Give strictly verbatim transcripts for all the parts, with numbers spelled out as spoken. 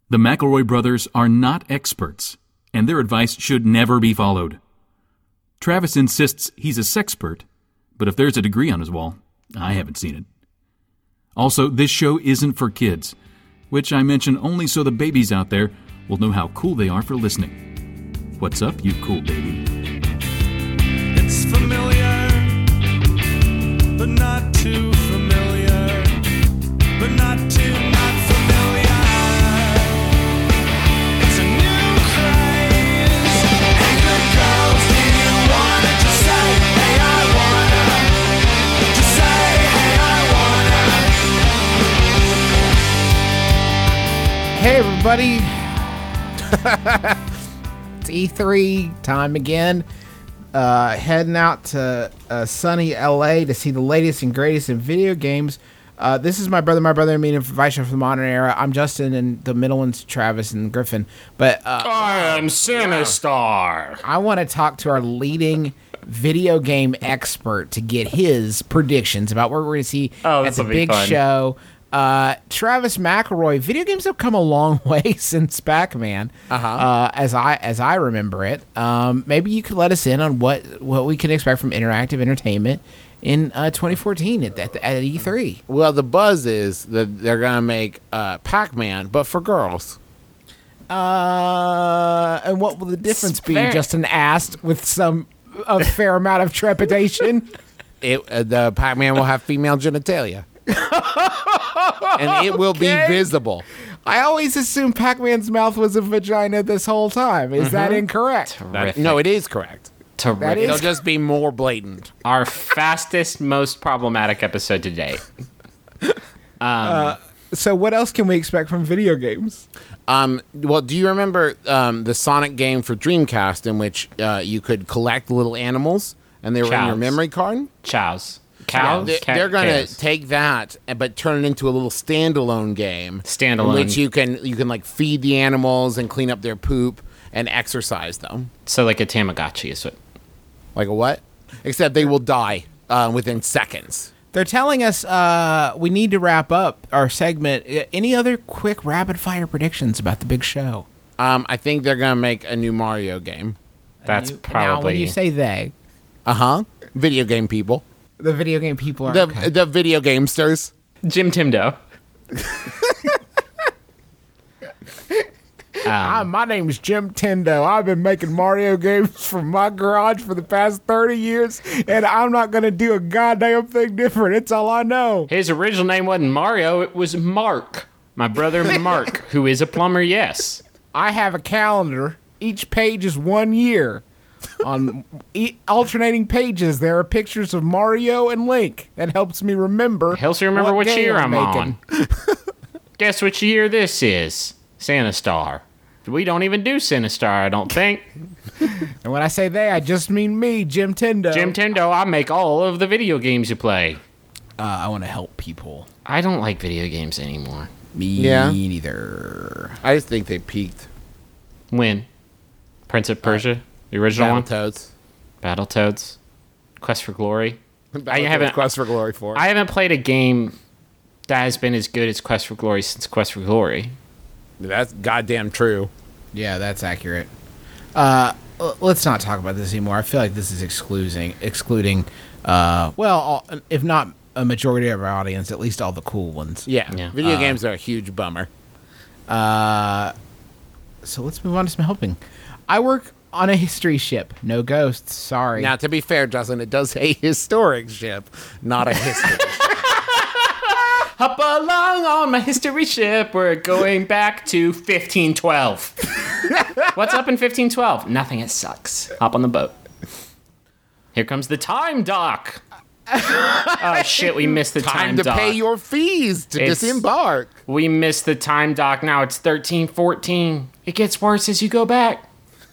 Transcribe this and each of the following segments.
The McElroy brothers are not experts, and their advice should never be followed. Travis insists he's a sexpert, but if there's a degree on his wall, I haven't seen it. Also, this show isn't for kids, which I mention only so the babies out there will know how cool they are for listening. What's up, you cool baby? It's familiar, but not too familiar, but not too not familiar. It's a new craze. Hey, good girls, do you wanna just say, hey, I wanna? Just say, hey, I wanna. Hey, everybody. It's E three time again. Uh, heading out to uh, sunny L A to see the latest and greatest in video games. Uh, this is my brother, my brother, and me, and Vice from the Modern Era. I'm Justin, and the middle one's Travis and Griffin. But uh, I am Sinistar. I want to talk to our leading video game expert to get his predictions about what we're going to see Oh, at the this'll be big fun. show. Uh, Travis McElroy. Video games have come a long way since Pac-Man, Uh-huh. uh, as I as I remember it. Um, maybe you could let us in on what, what we can expect from interactive entertainment in uh, twenty fourteen at, at, at E three. Well, the buzz is that they're gonna make uh, Pac-Man, but for girls. Uh, and what will the difference be? Fair. Justin asked with some a fair amount of trepidation. It uh, the Pac-Man will have female genitalia, and it will be Okay. visible. I always assumed Pac-Man's mouth was a vagina this whole time. Is that incorrect? Terrific. No, it is correct. Terrific. That is- It'll just be more blatant. Our fastest, most problematic episode to date. So what else can we expect from video games? Um, well, do you remember um, the Sonic game for Dreamcast in which uh, you could collect little animals and they were in your Cows. memory card? Chows. Cows. They- Ca- they're going to cows. take that, uh, but turn it into a little standalone game. Standalone. in which you can you can like feed the animals and clean up their poop and exercise them. So like a Tamagotchi is what. Like a what? Except they will die uh, within seconds. They're telling us uh, we need to wrap up our segment. Uh, Any other quick rapid-fire predictions about the big show? Um, I think they're gonna make a new Mario game. That's You- Now, probably. when you say they, Uh huh. Video game people. the video game people are... The okay. the video gamesters. Jim Timdo. Hi, my name's Jim Tendo. I've been making Mario games from my garage for the past thirty years, and I'm not going to do a goddamn thing different. It's all I know. His original name wasn't Mario, it was Mark. My brother Mark, who is a plumber, yes. I have a calendar. Each page is one year. On e- alternating pages, there are pictures of Mario and Link. That helps me remember. Helps you remember what which game year I'm making. on. Guess which year this is? Sinistar. We don't even do Sinistar, I don't think. And when I say they, I just mean me, Jim Tendo. Jim Tendo, I make all of the video games you play. uh, I want to help people. I don't like video games anymore. Me Yeah. neither. I just think they peaked. When? Prince of Persia? The original one? Battletoads. Battletoads? Quest for Glory? Battletoads haven't- Quest for Glory four. I haven't played a game that has been as good as Quest for Glory since Quest for Glory. That's goddamn true. Yeah, that's accurate. Uh, l- let's not talk about this anymore. I feel like this is excluding, excluding, uh, well, all, if not a majority of our audience, at least all the cool ones. Yeah. Yeah. Video games are a huge bummer. Uh, so let's move on to some helping. I work on a history ship. No ghosts. Sorry. Now, to be fair, Justin, it does say historic ship, not a history. Hop along on my history ship. We're going back to fifteen twelve. What's up in fifteen twelve? Nothing. It sucks. Hop on the boat. Here comes the time dock. Oh shit, we missed the time, Time to dock. pay your fees to It's- disembark. We missed the time dock. Now it's thirteen fourteen. It gets worse as you go back.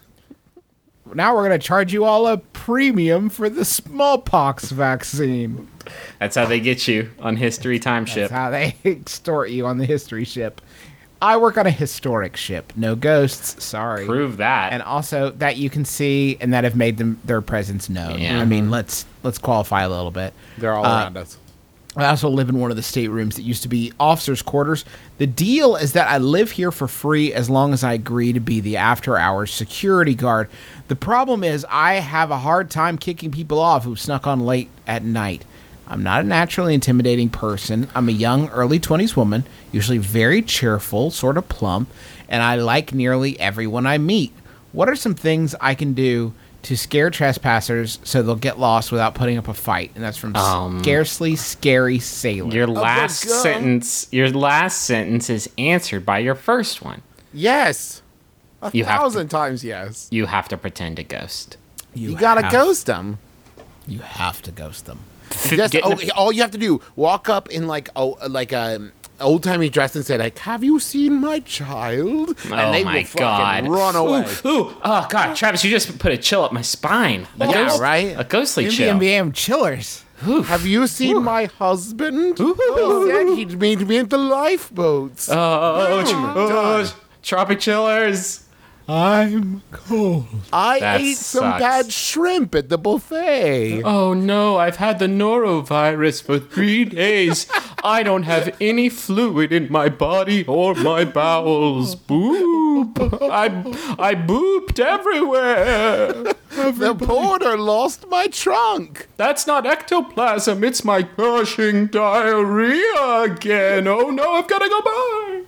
Now we're going to charge you all a premium for the smallpox vaccine. That's how they get you on history time ship. That's how they extort you on the history ship. I work on a historic ship. No ghosts. Sorry. Prove that. And also that you can see and that have made them their presence known. Yeah. I mean, let's let's qualify a little bit. They're all Uh, around us. I also live in one of the staterooms that used to be officers' quarters. The deal is that I live here for free as long as I agree to be the after-hours security guard. The problem is I have a hard time kicking people off who snuck on late at night. I'm not a naturally intimidating person. I'm a young, early twenties woman, usually very cheerful, sort of plump, and I like nearly everyone I meet. What are some things I can do to scare trespassers so they'll get lost without putting up a fight? And that's from Um, Scarcely Scary Sailor. Your last God. sentence. Your last sentence is answered by your first one. Yes. A You have to- thousand times yes. You have to pretend a ghost. You, gotta have- ghost them. You have to ghost them. Just, Get in oh, the- all you have to do, walk up in like oh, like a old timey dress and say like, "Have you seen my child?" And oh they my will fucking god! run away. Ooh, ooh, oh god, Travis, you just put a chill up my spine. A Yeah, ghost- right? A ghostly You're chill. the N B A chillers. Have you seen my husband? He said he'd meet me at the lifeboats. Oh, tr- Boom. oh, Done. tropic chillers. I'm cold. I that ate some sucks. bad shrimp at the buffet. Oh no, I've had the norovirus for three days. I don't have any fluid in my body or my bowels. Boop. I, I booped everywhere. The porter lost my trunk. That's not ectoplasm, it's my crushing diarrhea again. Oh no, I've gotta go by.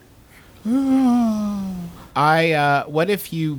I, uh, what if you,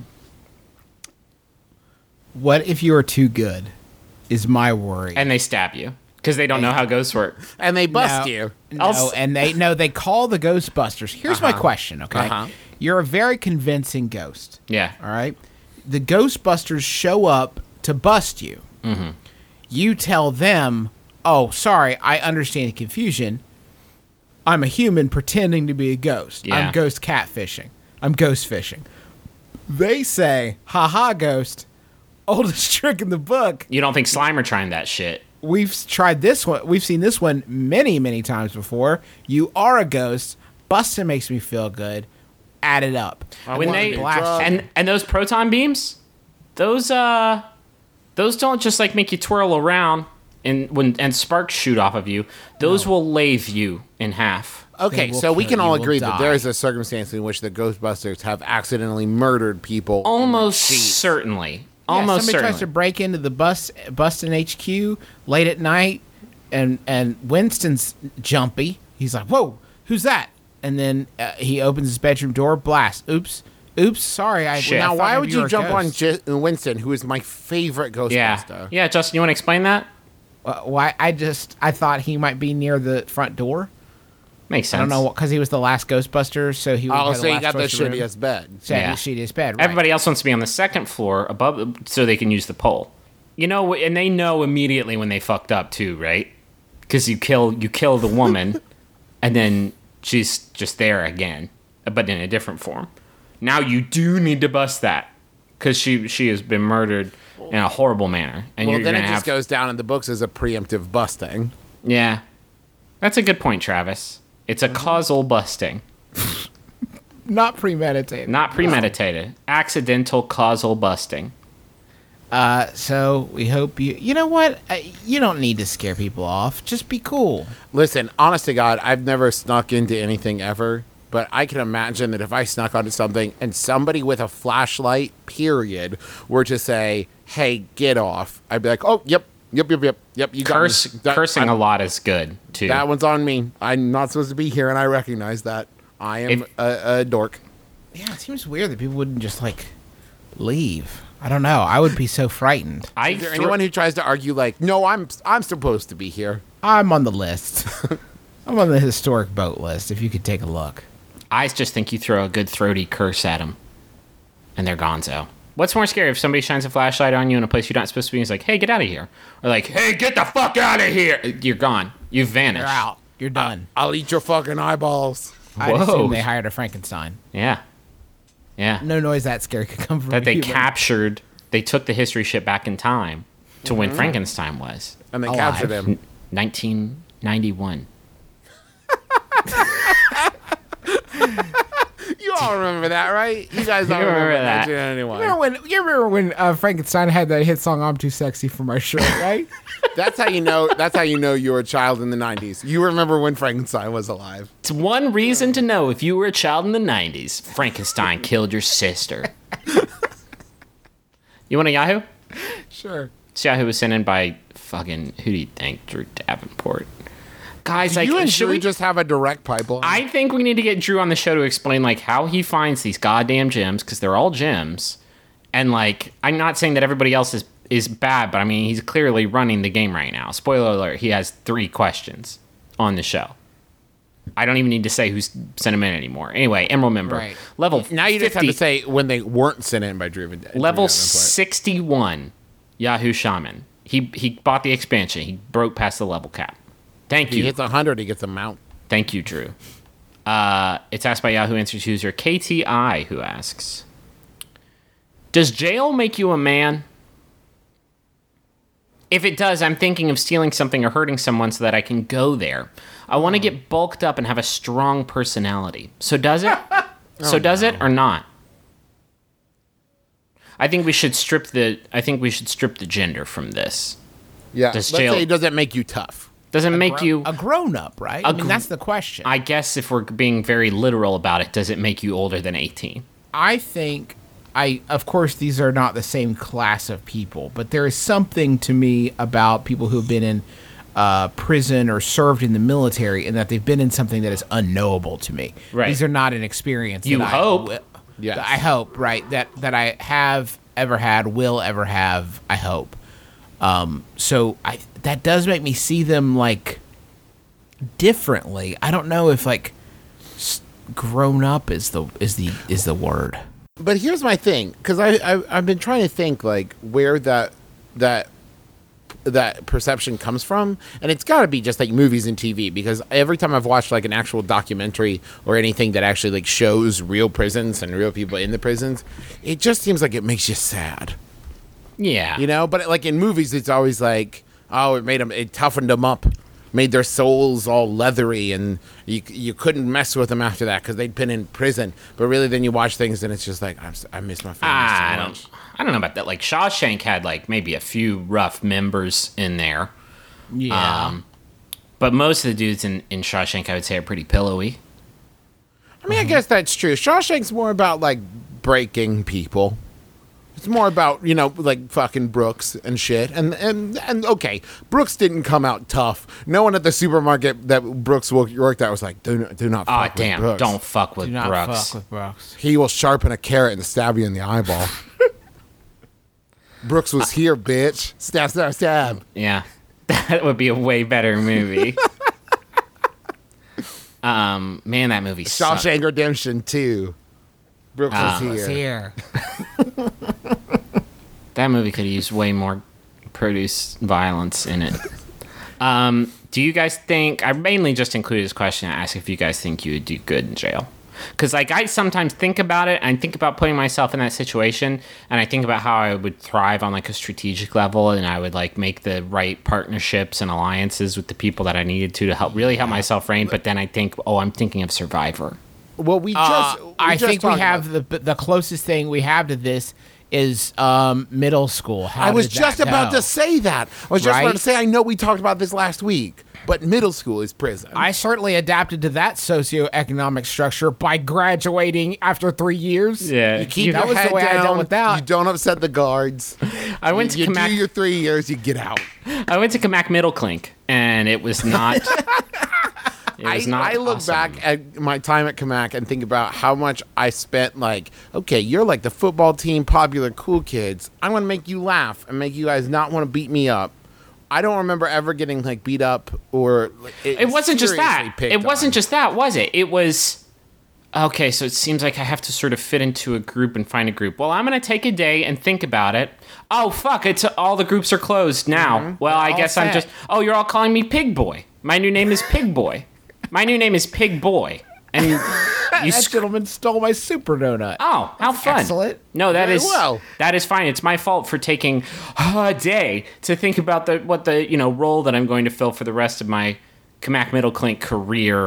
what if you are too good, is my worry. And they stab you because they don't know how ghosts work. And they bust No, you. No, I'll s- and they, no, they call the Ghostbusters. Here's my Uh-huh. question, okay? Uh-huh. You're a very convincing ghost. Yeah. All right. The Ghostbusters show up to bust you. Mm-hmm. You tell them, oh, sorry, I understand the confusion. I'm a human pretending to be a ghost. Yeah. I'm ghost catfishing. I'm ghost fishing. They say, haha, ghost, oldest trick in the book. You don't think Slimer trying that shit? We've s- tried this one. We've seen this one many, many times before. You are a ghost. Bustin' makes me feel good. Add it up. I When wanna they be blast drugged. and and those proton beams, those uh, those don't just like make you twirl around and when and sparks shoot off of you. Those will lave you in half. Okay, They will so we kill can you, all will agree that die. there is a circumstance in which the Ghostbusters have accidentally murdered people. Almost certainly. Yeah, Almost somebody certainly. tries to break into the bus, Bustin' H Q late at night, and and Winston's jumpy. He's like, "Whoa, who's that?" And then uh, he opens his bedroom door. Blast! Oops! Oops! Sorry, I. Shit. I Now, thought why maybe would you were you a jump on ghost. J- Winston, who is my favorite Ghostbuster? yeah. Yeah, Justin, you want to explain that? Uh, why? I just I thought he might be near the front door. Makes sense. I don't know because he was the last Ghostbuster, so he. Oh, had so the you last got the choice of room. shittiest bed. So he had Yeah. the shittiest bed. Right. Everybody else wants to be on the second floor above, so they can use the pole. You know, and they know immediately when they fucked up too, right? Because you kill you kill the woman, and then she's just there again, but in a different form. Now you do need to bust that because she she has been murdered in a horrible manner, and Well, you're then it gonna just have goes down in the books as a preemptive busting. yeah. That's a good point, Travis. It's a causal busting, Not premeditated. not premeditated, accidental causal busting. Uh, so we hope you. You know what? Uh, you don't need to scare people off. Just be cool. Listen, honest to God, I've never snuck into anything ever, but I can imagine that if I snuck onto something and somebody with a flashlight, period, were to say, "Hey, get off," I'd be like, "Oh, yep, yep, yep, yep, yep." You got Curse, me. That- cursing I'm- a lot is good too. That one's on me. I'm not supposed to be here, and I recognize that. I am If- a, a dork. Yeah, it seems weird that people wouldn't just like leave. I don't know. I would be so frightened. I Is there thro- anyone who tries to argue like, "No, I'm I'm supposed to be here"? I'm on the list. I'm on the historic boat list. If you could take a look. I just think you throw a good throaty curse at them, and they're gonzo. What's more scary if somebody shines a flashlight on you in a place you're not supposed to be? And is like, "Hey, get out of here," or like, "Hey, get the fuck out of here!" You're gone. You've vanished. You're out. You're done. I'll eat your fucking eyeballs. I'd Whoa. assume they hired a Frankenstein. Yeah, yeah. No noise that scary could come from That a they human. captured. They took the history ship back in time to when Frankenstein was And they Alive. captured him. nineteen ninety-one. You all remember that, right? You guys all You remember remember that. nineteen ninety-one. You remember when, you remember when uh, Frankenstein had that hit song "I'm Too Sexy for My Shirt," right? That's how you know. That's how you know you were a child in the nineties. You remember when Frankenstein was alive. It's one reason to know if you were a child in the nineties. Frankenstein killed your sister. You want a Yahoo? Sure. This Yahoo was sent in by fucking, who do you think? Drew Davenport. Guys, like, you and should Drew we just have a direct pipeline. I think we need to get Drew on the show to explain like how he finds these goddamn gems, because they're all gems. And like, I'm not saying that everybody else is is bad, but I mean, he's clearly running the game right now. Spoiler alert, he has three questions on the show. I don't even need to say who's sent him in anymore. Anyway, Emerald member. Right. Level now you just have fifty to say when they weren't sent in by Drew. Drew level Davenport. sixty-one, Yahoo Shaman. He he bought the expansion. He broke past the level cap. Thank He you. hits one hundred, he gets a mount. Thank you, Drew. Uh, it's asked by Yahoo Answers user K T I, who asks, does jail make you a man? If it does, I'm thinking of stealing something or hurting someone so that I can go there. I want to get bulked up and have a strong personality. So does it? so does it or not? I think we should strip the I think we should strip the gender from this. Yeah. Does Let's jail- say, does it make you tough? Does it make Gro- you a grown up, right? I mean, gr- that's the question. I guess if we're being very literal about it, does it make you older than eighteen? I think I of course these are not the same class of people, but there is something to me about people who have been in uh, prison or served in the military, and that they've been in something that is unknowable to me. Right. These are not an experience. You that hope. I, wi- Yes. I hope, right? That that I have ever had, will ever have. I hope. Um, so I that does make me see them like differently. I don't know if like s- grown up is the is the is the word. But here's my thing, because I, I I've been trying to think like where that that that perception comes from, and it's got to be just like movies and T V, because every time I've watched like an actual documentary or anything that actually like shows real prisons and real people in the prisons, it just seems like it makes you sad, Yeah. you know. But like in movies, it's always like, oh, it made them, it toughened them up, made their souls all leathery, and you you couldn't mess with them after that because they'd been in prison. But really, then you watch things and it's just like, I'm, s- I miss my family I so don't. much. I don't know about that. Like Shawshank had like maybe a few rough members in there, Yeah. um, but most of the dudes in, in Shawshank, I would say, are pretty pillowy. I mean, I guess that's true. Shawshank's more about like breaking people. It's more about, you know, like fucking Brooks and shit. And and and okay, Brooks didn't come out tough. No one at the supermarket that Brooks wo- worked at was like, do not, do not Oh fuck with damn! Brooks. Don't fuck with Do not Brooks. fuck with Brooks. He will sharpen a carrot and stab you in the eyeball. Brooks was here, bitch. Stab, stab, stab. Yeah, that would be a way better movie. um, man, that movie sucked. Shawshank Redemption two. Brooks Ah. was It's here. here. That movie could have used way more produce violence in it. um, do you guys think? I mainly just included this question to ask if you guys think you would do good in jail. Because like I sometimes think about it, and I think about putting myself in that situation, and I think about how I would thrive on like a strategic level, and I would like make the right partnerships and alliances with the people that I needed to to help really help myself reign. But then I think, oh, I'm thinking of Survivor. Well, we Uh, just. we I just think we talked have about- the the closest thing we have to this is um, middle school. How I was did just that about go? to say that. I was just about Right? to say, I know we talked about this last week, but middle school is prison. I certainly adapted to that socioeconomic structure by graduating after three years. Yeah, you keep that your was the head way I down. dealt with that. You don't upset the guards. I went to you Kamak. do your three years, you get out. I went to Kamak Middle Clink, and it was not. It I, was not I look awesome. back at my time at Kamak and think about how much I spent. Like, okay, you're like the football team, popular, cool kids. I'm gonna make you laugh and make you guys not want to beat me up. I don't remember ever getting like beat up or. It wasn't just that. seriously picked It wasn't on. just that, was it? It was. Okay, so it seems like I have to sort of fit into a group and find a group. Well, I'm going to take a day and think about it. Oh, fuck, it's all the groups are closed now. Well, I all guess I'm set. just. Oh, you're all calling me Pig Boy. My new name is Pig Boy. My new name is Pig Boy. And you That sc- gentleman stole my super donut. Oh, how fun. excellent. No, that Very is well. that is fine. It's my fault for taking a day to think about the what the, you know, role that I'm going to fill for the rest of my Kamak Middle Clink career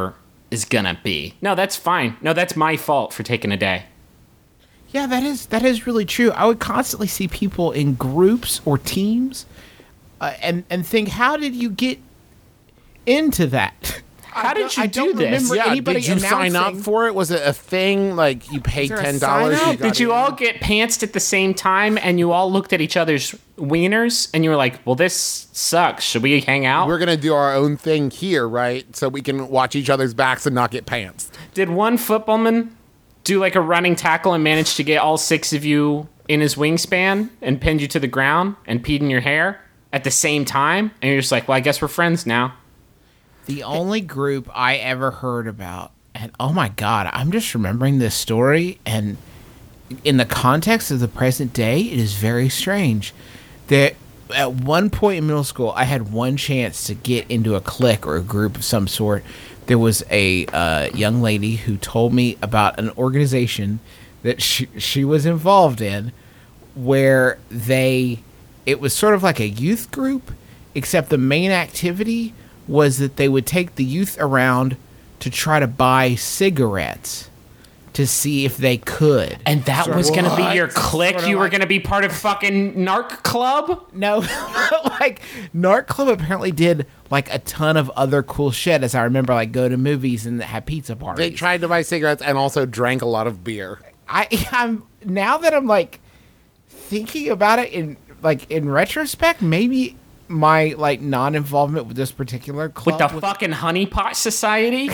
is gonna be. No, that's fine. No, that's my fault for taking a day. Yeah, that is that is really true. I would constantly see people in groups or teams, uh, and and think, how did you get into that? How I did don't- you I do don't this? remember Yeah, anybody did you sign up announcing- for it? Was it a thing? Like you paid there a ten dollars? sign-up? You got Did you in? all get pantsed at the same time and you all looked at each other's wieners and you were like, well, this sucks. Should we hang out? We're gonna do our own thing here, right? So we can watch each other's backs and not get pants. Did one footballman do like a running tackle and manage to get all six of you in his wingspan and pinned you to the ground and peed in your hair at the same time? And you're just like, well, I guess we're friends now. The only group I ever heard about, and oh my god, I'm just remembering this story, and in the context of the present day, it is very strange. That at one point in middle school, I had one chance to get into a clique or a group of some sort. There was a uh, young lady who told me about an organization that she, she was involved in, where they, it was sort of like a youth group, except the main activity was that they would take the youth around to try to buy cigarettes to see if they could. And that Sort of- was going to be your What? clique? Sort of You were like- going to be part of fucking Narc Club? No, like Narc Club apparently did like a ton of other cool shit. As I remember, like go to movies and have pizza parties. They tried to buy cigarettes and also drank a lot of beer. I, I'm now that I'm like thinking about it in like in retrospect, maybe my like non-involvement with this particular club With the was- fucking honeypot society?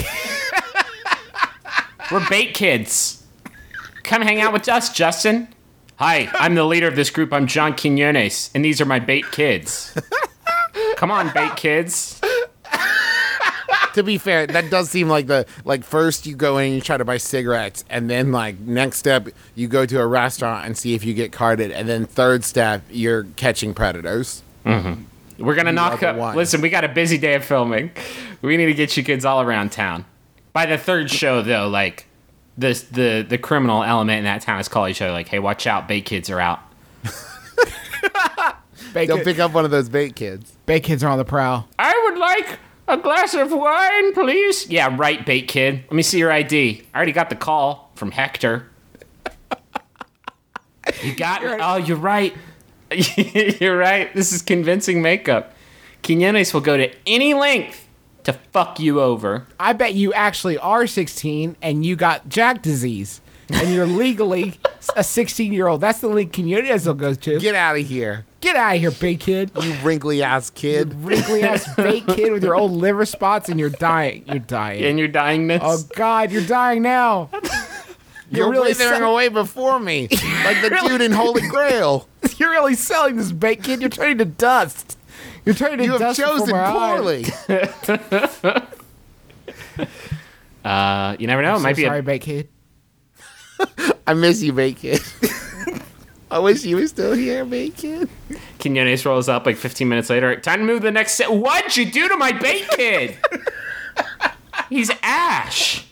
We're bait kids. Come hang out with us, Justin. Hi, I'm the leader of this group. I'm John Quinones, and these are my bait kids. Come on, bait kids. To be fair, that does seem like the like first you go in and you try to buy cigarettes, and then like next step you go to a restaurant and see if you get carded, and then third step you're catching predators. We're gonna knock the up. one. Listen, we got a busy day of filming. We need to get you kids all around town. By the third show, though, like the the the criminal element in that town is call each other like, "Hey, watch out, bait kids are out." Bait, Don't kid- pick up one of those bait kids. bait kids are on the prowl. I would like a glass of wine, please. Yeah, right, bait kid. Let me see your I D. I already got the call from Hector. You got it. Oh, you're right. You're right. This is convincing makeup. Quinones will go to any length to fuck you over. I bet you actually are sixteen and you got Jack disease and you're legally a sixteen year old. That's the link community will go to. Get, Get out of here, out of here, big kid. you wrinkly ass kid. Wrinkly ass bait kid with your old liver spots and you're dying. You're dying. And your dyingness. Oh God, you're dying now. You're really withering sell- away before me, like the dude in Holy Grail. You're really selling this bait kid. You're turning to dust. You're turning to You have dust before chosen my eyes. poorly. uh, you never know. It So might be sorry, a bait kid. I miss you, bait kid. I wish you were still here, bait kid. Quinones rolls up like fifteen minutes later. Time to move to the next set. What'd you do to my bait kid? He's Ash.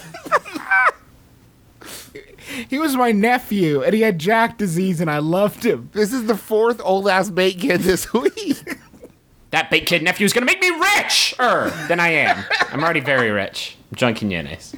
He was my nephew, and he had Jack disease, and I loved him. This is the fourth old ass bait kid this week. That bait kid nephew's gonna make me richer than I am. I'm already very rich. I'm John Quinones.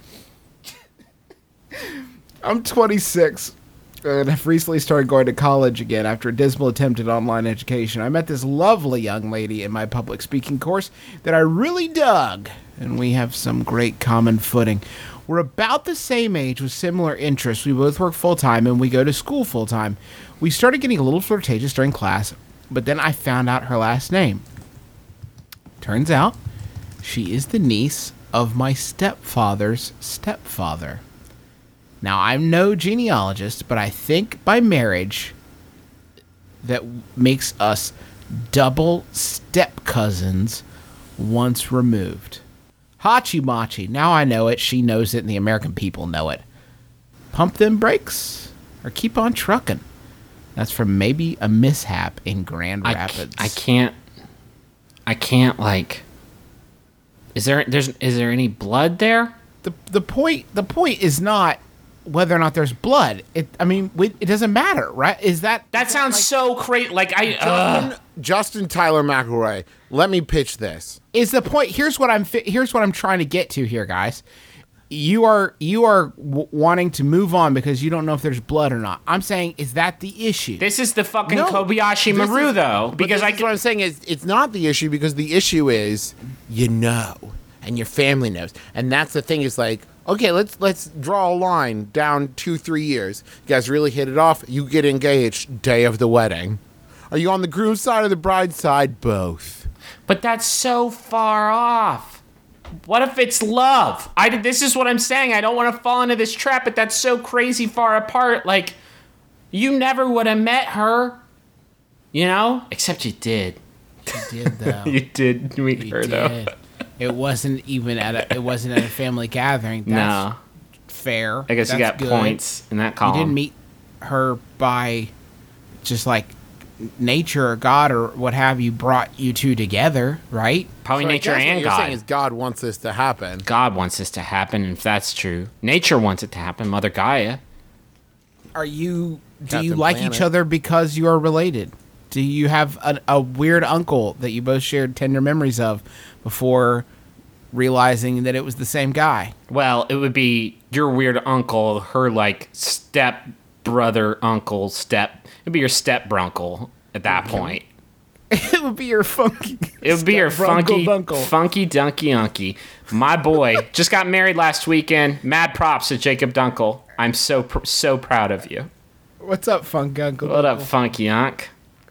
I'm twenty-six, and I've recently started going to college again after a dismal attempt at online education. I met this lovely young lady in my public speaking course that I really dug, and we have some great common footing. We're about the same age with similar interests. We both work full-time, and we go to school full-time. We started getting a little flirtatious during class, but then I found out her last name. Turns out, she is the niece of my stepfather's stepfather. Now, I'm no genealogist, but I think by marriage, that makes us double step cousins once removed. Hachi Machi. Now I know it. She knows it, and the American people know it. Pump them brakes, or keep on trucking. That's from maybe a mishap in Grand I, Rapids. I can't. I can't like. Is there there's is there any blood there? the the point the point is not whether or not there's blood. It, I mean, we, it doesn't matter, right? Is that That sounds so crazy. Like I. Uh, Justin, Justin Tyler McElroy, let me pitch this. is the point? Here's what I'm. fi- Here's what I'm trying to get to here, guys. You are you are w- wanting to move on because you don't know if there's blood or not. I'm saying, is that the issue? this is the fucking No, Kobayashi this Maru is- though, but because this I is what I'm saying is it's not the issue because the issue is you know and your family knows, and that's the thing is like okay, let's let's draw a line down two three years. You guys really hit it off. You get engaged day of the wedding. Are you on the groom's side or the bride's side? Both. But that's so far off. What if it's love? I did. This is what I'm saying. I don't want to fall into this trap, but that's so crazy far apart. Like, you never would have met her, you know? Except you did. You did though. You did meet You her, though. did. It wasn't even at a. It wasn't at a family gathering. That's No. fair. I guess you That's got good. points in that column. You didn't meet her by just like nature or God or what have you brought you two together, right? Probably So I nature guess what and you're God. saying is God wants this to happen. God wants this to happen, and if that's true, nature wants it to happen. Mother Gaia. Are you? Do Captain you like Planet. each other because you are related? Do you have a, a weird uncle that you both shared tender memories of before realizing that it was the same guy? Well, it would be your weird uncle, her like step brother, uncle, step. It'd be your step brunkle at that point. It would be your funky. It would be your funky, uncle. funky dunky unky. My boy just got married last weekend. Mad props to Jacob Dunkel. I'm so pr- so proud of you. What's up, funk uncle? What up, funky unk?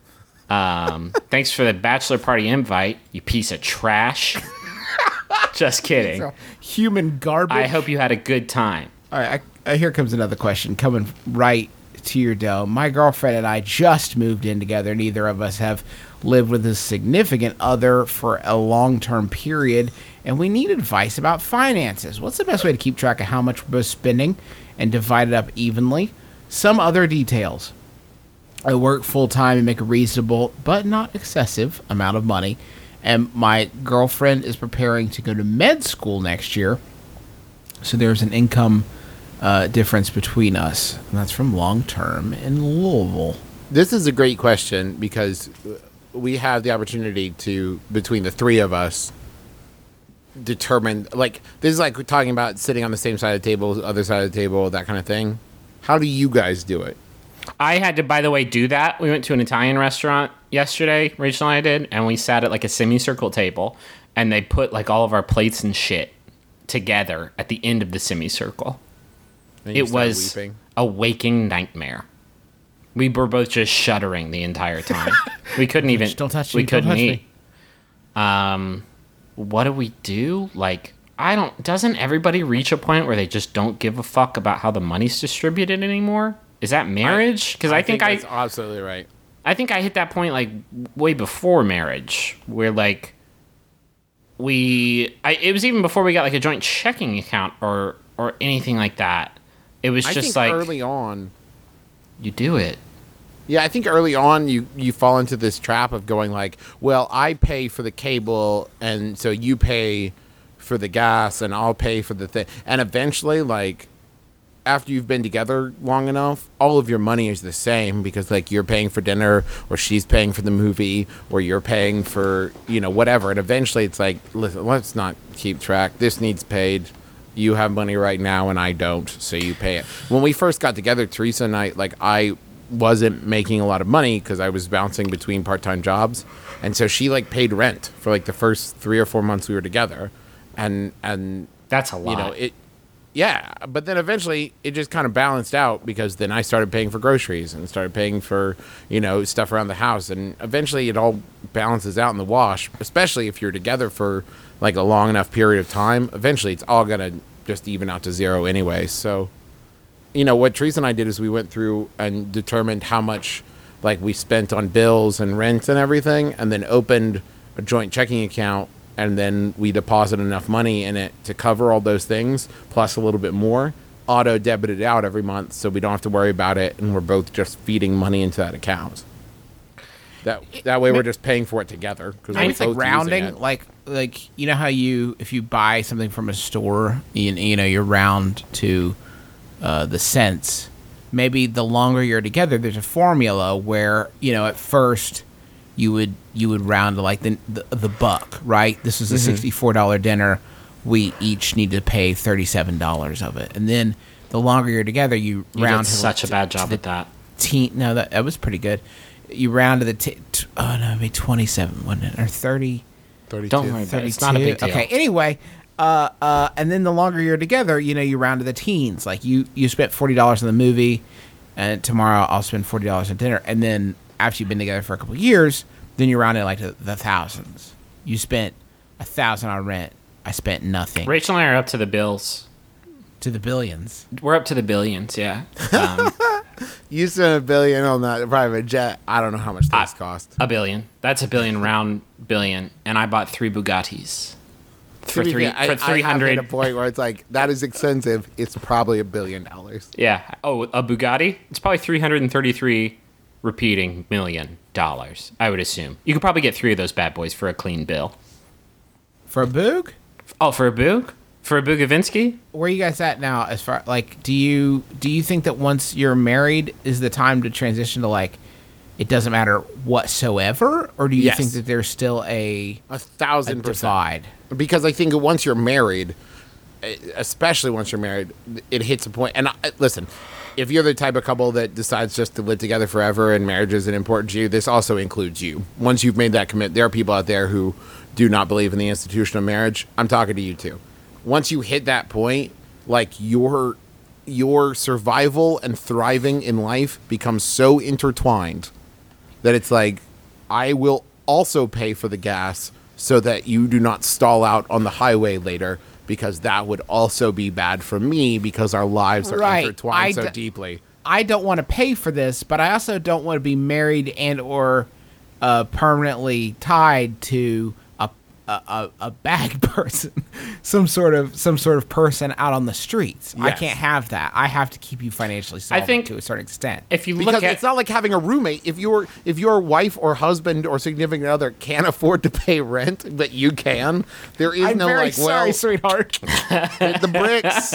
Um, thanks for the bachelor party invite, you piece of trash. Just kidding. Human garbage. I hope you had a good time. All right, I, uh, here comes another question coming right to your dome. My girlfriend and I just moved in together. Neither of us have lived with a significant other for a long-term period, and we need advice about finances. What's the best way to keep track of how much we're both spending and divide it up evenly? Some other details. I work full-time and make a reasonable, but not excessive, amount of money, and my girlfriend is preparing to go to med school next year, so there's an income uh, difference between us. And that's from Long Term in Louisville. This is a great question because we have the opportunity to, between the three of us, determine, like, this is like we're talking about sitting on the same side of the table, other side of the table, that kind of thing. How do you guys do it? I had to, by the way, do that. We went to an Italian restaurant yesterday, Rachel and I did, and we sat at like a semicircle table, and they put like all of our plates and shit together at the end of the semicircle. And you It start was weeping? a waking nightmare. We were both just shuddering the entire time. We couldn't even. Don't touch We me, don't couldn't touch eat. me. Um, what do we do? Like, I don't. Doesn't everybody reach a point where they just don't give a fuck about how the money's distributed anymore? Is that marriage? Because I, think, that's I, absolutely right. I think I hit that point like way before marriage, where like we. I, it was even before we got like a joint checking account or or anything like that. It was I just think like early on. you do it. Yeah, I think early on you, you fall into this trap of going like, well, I pay for the cable, and so you pay for the gas, and I'll pay for the thing. And eventually, like, after you've been together long enough, all of your money is the same because, like, you're paying for dinner, or she's paying for the movie, or you're paying for, you know, whatever. And eventually it's like, listen, let's not keep track. This needs paid. You have money right now, and I don't, so you pay it. When we first got together, Teresa and I, like, I wasn't making a lot of money because I was bouncing between part-time jobs, and so she like paid rent for like the first three or four months we were together, and and That's a lot. you know it, yeah. But then eventually it just kind of balanced out because then I started paying for groceries and started paying for you know stuff around the house, and eventually it all balances out in the wash. Especially if you're together for like a long enough period of time, eventually it's all gonna just even out to zero anyway. So. You know, what Teresa and I did is we went through and determined how much, like, we spent on bills and rent and everything, and then opened a joint checking account, and then we deposited enough money in it to cover all those things, plus a little bit more, auto-debited out every month, so we don't have to worry about it, and we're both just feeding money into that account. That that way we're just paying for it together. Cause Maybe we're it's like both using rounding, it. like like you know how you if you buy something from a store, you, you know you round to uh, the cents. Maybe the longer you're together, there's a formula where, you know, at first you would you would round to like the the, the buck, right? This was a sixty-four dollars dinner. We each need to pay thirty-seven dollars of it. And then the longer you're together, you, You round did to such to- a bad to job the at that. teen. No, that, that was pretty good. You round to the t- t- oh no, maybe twenty-seven, wasn't it? Or thirty. thirty-two. Don't worry about it. It's not a big deal. Okay. Anyway, uh, uh, and then the longer you're together, you know, you round to the teens. Like you, you spent forty dollars on the movie, and tomorrow I'll spend forty dollars on dinner. And then after you've been together for a couple of years, then you round it like to the thousands. You spent a thousand on rent. I spent nothing. Rachel and I are up to the bills. To the billions. We're up to the billions, yeah. Um, You spent a billion on that private jet. I don't know how much those cost. a billion. That's a billion, round billion. And I bought three Bugattis. For To be three fair, I- for I three have hit hundred. a point where it's like that is expensive. It's probably a billion dollars. Yeah. Oh, a Bugatti? It's probably three hundred thirty-three repeating million dollars, I would assume. You could probably get three of those bad boys for a clean bill. For a boog? Oh, for a Boog? For a Bugavinsky? Where are you guys at now? As far like, do you do you think that once you're married is the time to transition to like, it doesn't matter whatsoever, or do you Yes. think that there's still a, A a thousand percent. divide? Because I think once you're married, eh, especially once you're married, it hits a point. And I, listen, if you're the type of couple that decides just to live together forever and marriage isn't important to you, this also includes you. Once you've made that commit, there are people out there who do not believe in the institution of marriage. I'm talking to you too. Once you hit that point, like your your survival and thriving in life becomes so intertwined that it's like, I will also pay for the gas so that you do not stall out on the highway later, because that would also be bad for me because our lives are Right. intertwined I so d- deeply. I don't want to pay for this, but I also don't want to be married and or uh, permanently tied to a, a a a bad person, some sort of some sort of person out on the streets. I Yes. can't have that. I have to keep you financially solvent think- to a certain extent. If you Because look at it's not like having a roommate. If your if your wife or husband or significant other can't afford to pay rent, but you can, there is I'm no very like, sorry, well, sweetheart. hit the bricks.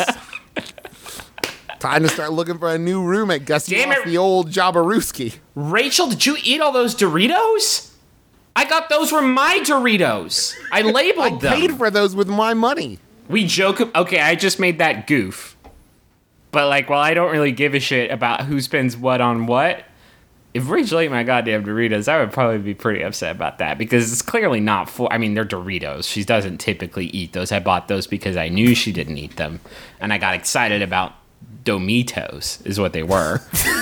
Time to start looking for a new roommate. Guess you Damn off it. the old Jabaruski. Rachel, did you eat all those Doritos? I thought those were my Doritos. I labeled them. Paid for those with my money. We joke. Okay, I just made that goof. But like, while I don't really give a shit about who spends what on what, if Rachel ate my goddamn Doritos, I would probably be pretty upset about that, because it's clearly not for. I mean, they're Doritos. She doesn't typically eat those. I bought those because I knew she didn't eat them, and I got excited about Domitos, is what they were.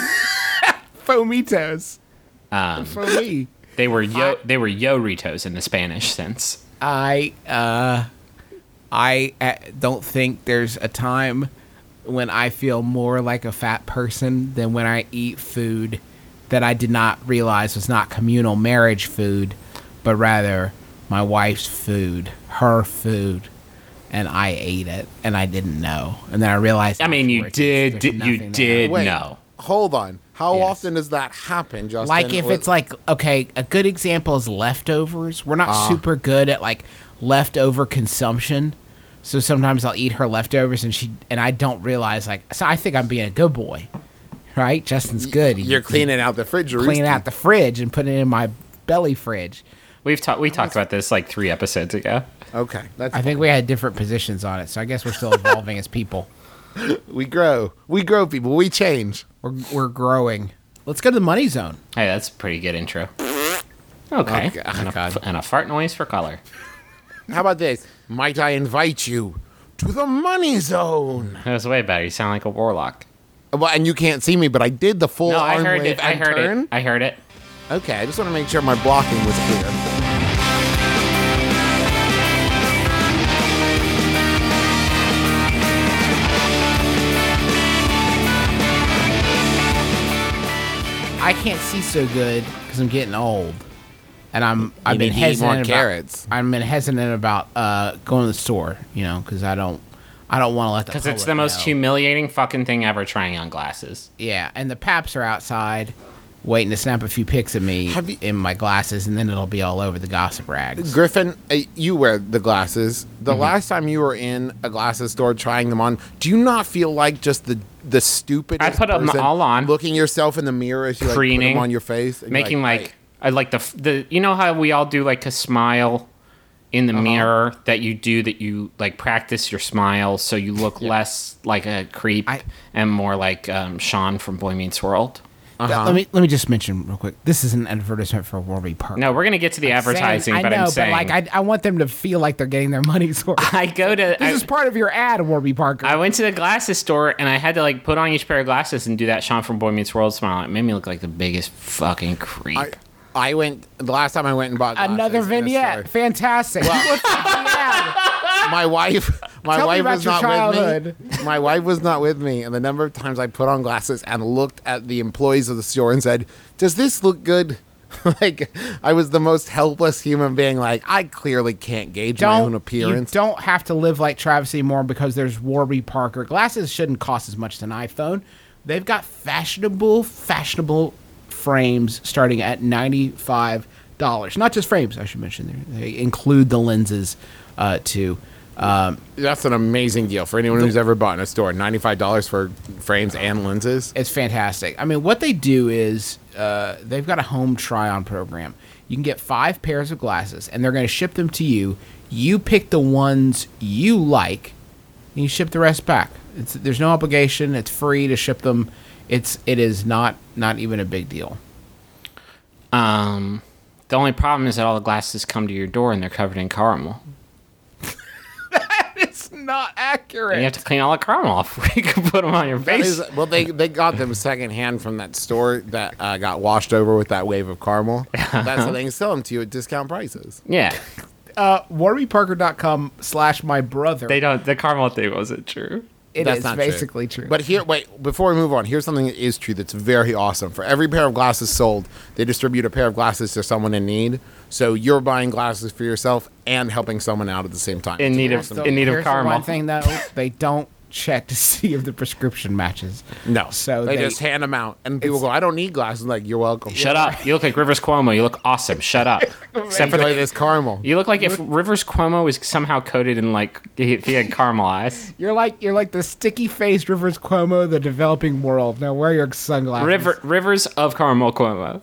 Fomitos. Um, For me. they were yo. They were Yo-ritos in the Spanish sense. I uh, I uh, don't think there's a time when I feel more like a fat person than when I eat food that I did not realize was not communal marriage food, but rather my wife's food, her food, and I ate it and I didn't know, and then I realized. I mean, you afterwards did. there's did you nothing did Wait, know. hold on. How Yes. often does that happen, Justin? Like if What- it's like, okay, a good example is leftovers. We're not Ah. super good at like leftover consumption. So sometimes I'll eat her leftovers and she and I don't realize, like, so I think I'm being a good boy. Right? Justin's good. He- you're he cleaning out the fridge, cleaning out the fridge and putting it in my belly fridge. We've talked. We talked about this like three episodes ago. Okay, that's I think we had different positions on it, so I guess we're still evolving as people. we grow. We grow, people. We change. We're we're growing. Let's go to the money zone. Hey, that's a pretty good intro. Okay. Oh, God. and, a, and a fart noise for color. How about this? Might I invite you to the money zone? That was way better. You sound like a warlock. Well, and you can't see me, but I did the full No, I arm heard wave it. I and heard turn. it. I heard it. Okay, I just want to make sure my blocking was clear. I can't see so good because I'm getting old, and I'm I've need been to eat hesitant more about, carrots. I've been hesitant about uh, going to the store, you know, because I don't I don't want to let the Because it's public the most know. humiliating fucking thing ever, trying on glasses. Yeah, and the Paps are outside, waiting to snap a few pics of me Have you- in my glasses, and then it'll be all over the gossip rags. Griffin, uh, you wear the glasses. The Mm-hmm. last time you were in a glasses store trying them on, do you not feel like just the the stupidest I put 'em person all on. looking yourself in the mirror as you like, put Preening. them on your face? and you're Making like, "Hey." I like the f- the you know how we all do like a smile in Uh-huh. the mirror that you do that you like practice your smile so you look less like a creep I- and more like um, Sean from Boy Meets World. Uh-huh. Let me let me just mention real quick. This is an advertisement for Warby Parker. No, we're gonna get to the advertising, Saying- but I know, I'm saying but like I, I want them to feel like they're getting their money's worth. I go to This I, is part of your ad, Warby Parker. I went to the glasses store and I had to like put on each pair of glasses and do that Sean from Boy Meets World smile. It made me look like the biggest fucking creep. I, I went the last time I went and bought glasses Another in a vignette. store. Fantastic. What's the ad? My wife, my Tell me wife about was your not childhood. with me. My wife was not with me, and the number of times I put on glasses and looked at the employees of the store and said, "Does this look good?" Like I was the most helpless human being. Like I clearly can't gauge my own Don't appearance. you don't have to live like Travis anymore because there's Warby Parker. Glasses shouldn't cost as much as an iPhone. They've got fashionable, fashionable frames starting at ninety-five dollars. Not just frames, I should mention. They include the lenses uh, too. Um, That's an amazing deal for anyone who's ever bought in a store. Ninety-five dollars for frames and lenses. It's fantastic. I mean, what they do is uh, they've got a home try-on program. You can get five pairs of glasses, and they're going to ship them to you. You pick the ones you like, and you ship the rest back. It's, there's no obligation. It's free to ship them. It's it is not not even a big deal. Um, the only problem is that all the glasses come to your door and they're covered in caramel. It's not And accurate. you have to clean all the caramel off before you can put them on your That face. is- well, they they got them secondhand from that store that uh, got washed over with that wave of caramel. That's how they can sell them to you at discount prices. Yeah, Uh, WarbyParker.com slash my brother. they don't. The caramel thing wasn't true. It That's is not basically true. But here, wait, before we move on, here's something that is true that's very awesome. For every pair of glasses sold, they distribute a pair of glasses to someone in need. So you're buying glasses for yourself and helping someone out at the same time. In need of So in need of here's the caramel. one thing though, they don't check to see if the prescription matches. No. So they, they- just hand them out. And people go, I don't need glasses. I'm like, you're welcome. Shut up! You look like Rivers Cuomo. You look awesome. Shut up. Except for Enjoy the, this caramel. you look like if Rivers Cuomo was somehow coated in like if he had caramel eyes. You're like you're like the sticky faced Rivers Cuomo, of the developing world. Now wear your sunglasses. River Rivers of caramel Cuomo.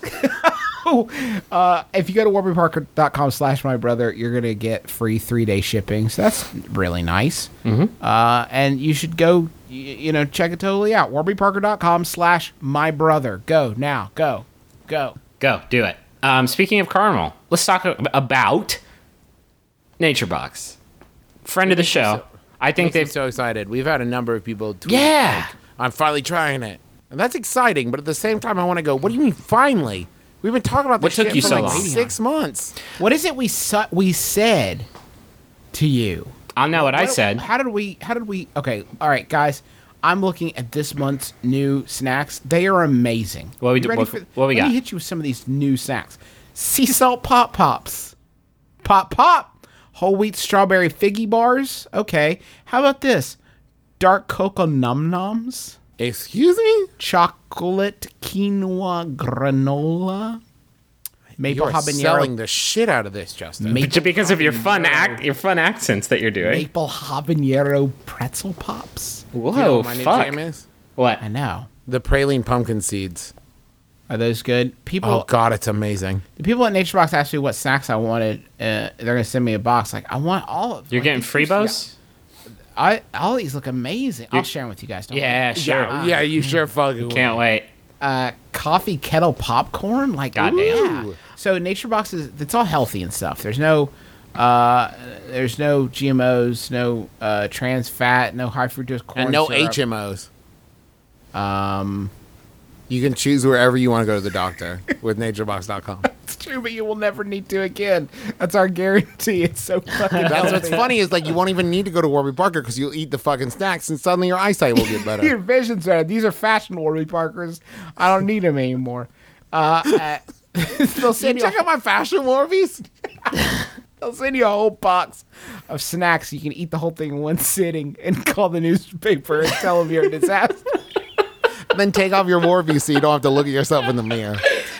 Uh, if you go to warbyparker.com slash my brother, you're gonna get free three day shipping. So that's really nice. Mm-hmm. Uh, and you should go, you, you know, check it totally out. warbyparker.com slash my brother. Go now. Go. Go. Go do it. Um, speaking of caramel, let's talk a- about Nature Box, friend of the show. I think Makes me they've so excited. We've had a number of people tweet, Yeah. like, I'm finally trying it. And that's exciting, but at the same time, I want to go, what do you mean finally? We've been talking about this What took shit you for so like long? six months. What is it we su- we said to you? I'll know what I What- said. How did we? How did we? Okay, all right, guys. I'm looking at this month's new snacks. They are amazing. What we You do- ready what- for- what we Let got? me hit you with some of these new snacks. Sea salt pop pops, pop pop, whole wheat strawberry figgy bars. Okay, how about this? Dark cocoa num noms, Excuse me? chocolate quinoa granola, maple You're habanero, selling the shit out of this, Justin. maple, Just because of your fun act, your fun accents that you're doing. maple habanero pretzel pops. Whoa, You know what my new fuck! jam is? What? I know. The praline pumpkin seeds. Are those good? People, Oh, God, it's amazing. the people at NatureBox asked me what snacks I wanted. Uh, they're gonna send me a box. Like I want all of. You're like, getting these- Freebos? I all these look amazing. I'll share them with you guys. Don't Yeah, sure. Yeah, yeah, you sure fucking Can't wait. worry. Uh, coffee kettle popcorn. Like Goddamn. yeah. So NatureBox is it's all healthy and stuff. There's no. Uh, there's no G M Os, no uh, trans fat, no high fructose corn And no syrup. H M Os. Um, You can choose wherever you want to go to the doctor with naturebox dot com. it's true, but you will never need to again. That's our guarantee. It's so fucking. That's healthy. what's funny is like you won't even need to go to Warby Parker because you'll eat the fucking snacks and suddenly your eyesight will get Your better. vision's better. These are fashion Warby Parkers. I don't need them anymore. Uh, uh, they'll you send you. check A, out my fashion Warbies? they'll send you a whole box of snacks. You can eat the whole thing in one sitting and call the newspaper and tell them you're a disaster. Then take off your Warby so you don't have to look at yourself in the mirror.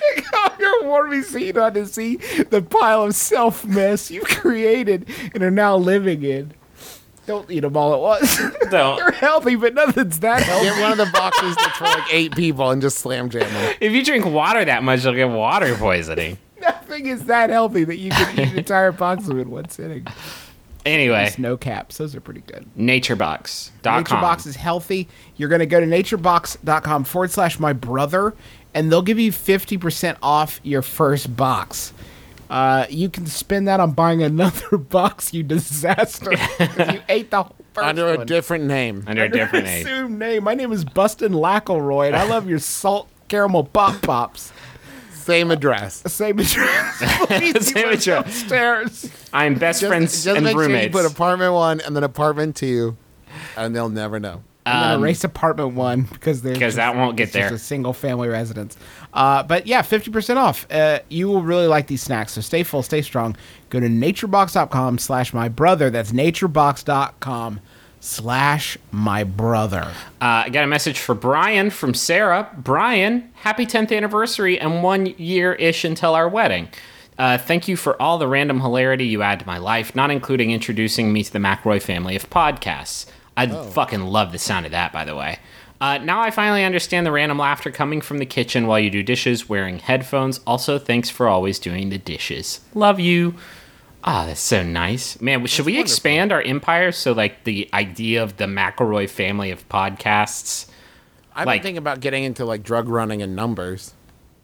You're warming so you don't have to see the pile of self mess you created and are now living in. Don't eat them all at once. Don't. You're healthy, but nothing's that healthy. Get one of the boxes that's for like eight people and just slam jam them. If you drink water that much, you'll get water poisoning. Nothing is that healthy that you can eat an entire box of in one sitting. Anyway, Snow caps, those are pretty good. naturebox dot com. NatureBox is healthy. You're going to go to naturebox.com forward slash my brother, and they'll give you fifty percent off your first box. Uh, you can spend that on buying another box, you disaster. 'Cause you ate the whole first Under a one. different name. Under a different name. Assumed name. My name is Bustin Lackleroy, and I love your salt caramel pop pops. Same address. Same address. Please, Same you went address. upstairs. I'm best Just, friends just and make sure you roommates. put apartment one and then apartment two, and they'll never know. I'm gonna Um, erase apartment one because there's because that won't get it's just there. a single family residence. Uh, but yeah, fifty percent off. Uh, you will really like these snacks. So stay full, stay strong. Go to naturebox.com slash my brother. That's naturebox.com slash my brother. Uh, I got a message for Brian from Sarah. Brian, happy tenth anniversary and one year-ish until our wedding. Uh, thank you for all the random hilarity you add to my life, not including introducing me to the McRoy family of podcasts. I fucking love the sound of that, by the way. Uh, now I finally understand the random laughter coming from the kitchen while you do dishes, wearing headphones. Also, thanks for always doing the dishes. Love you. Ah, that's so nice. Man, should we expand our empire so, like, the idea of the McElroy family of podcasts, I've Like- been thinking about getting into like drug running and numbers.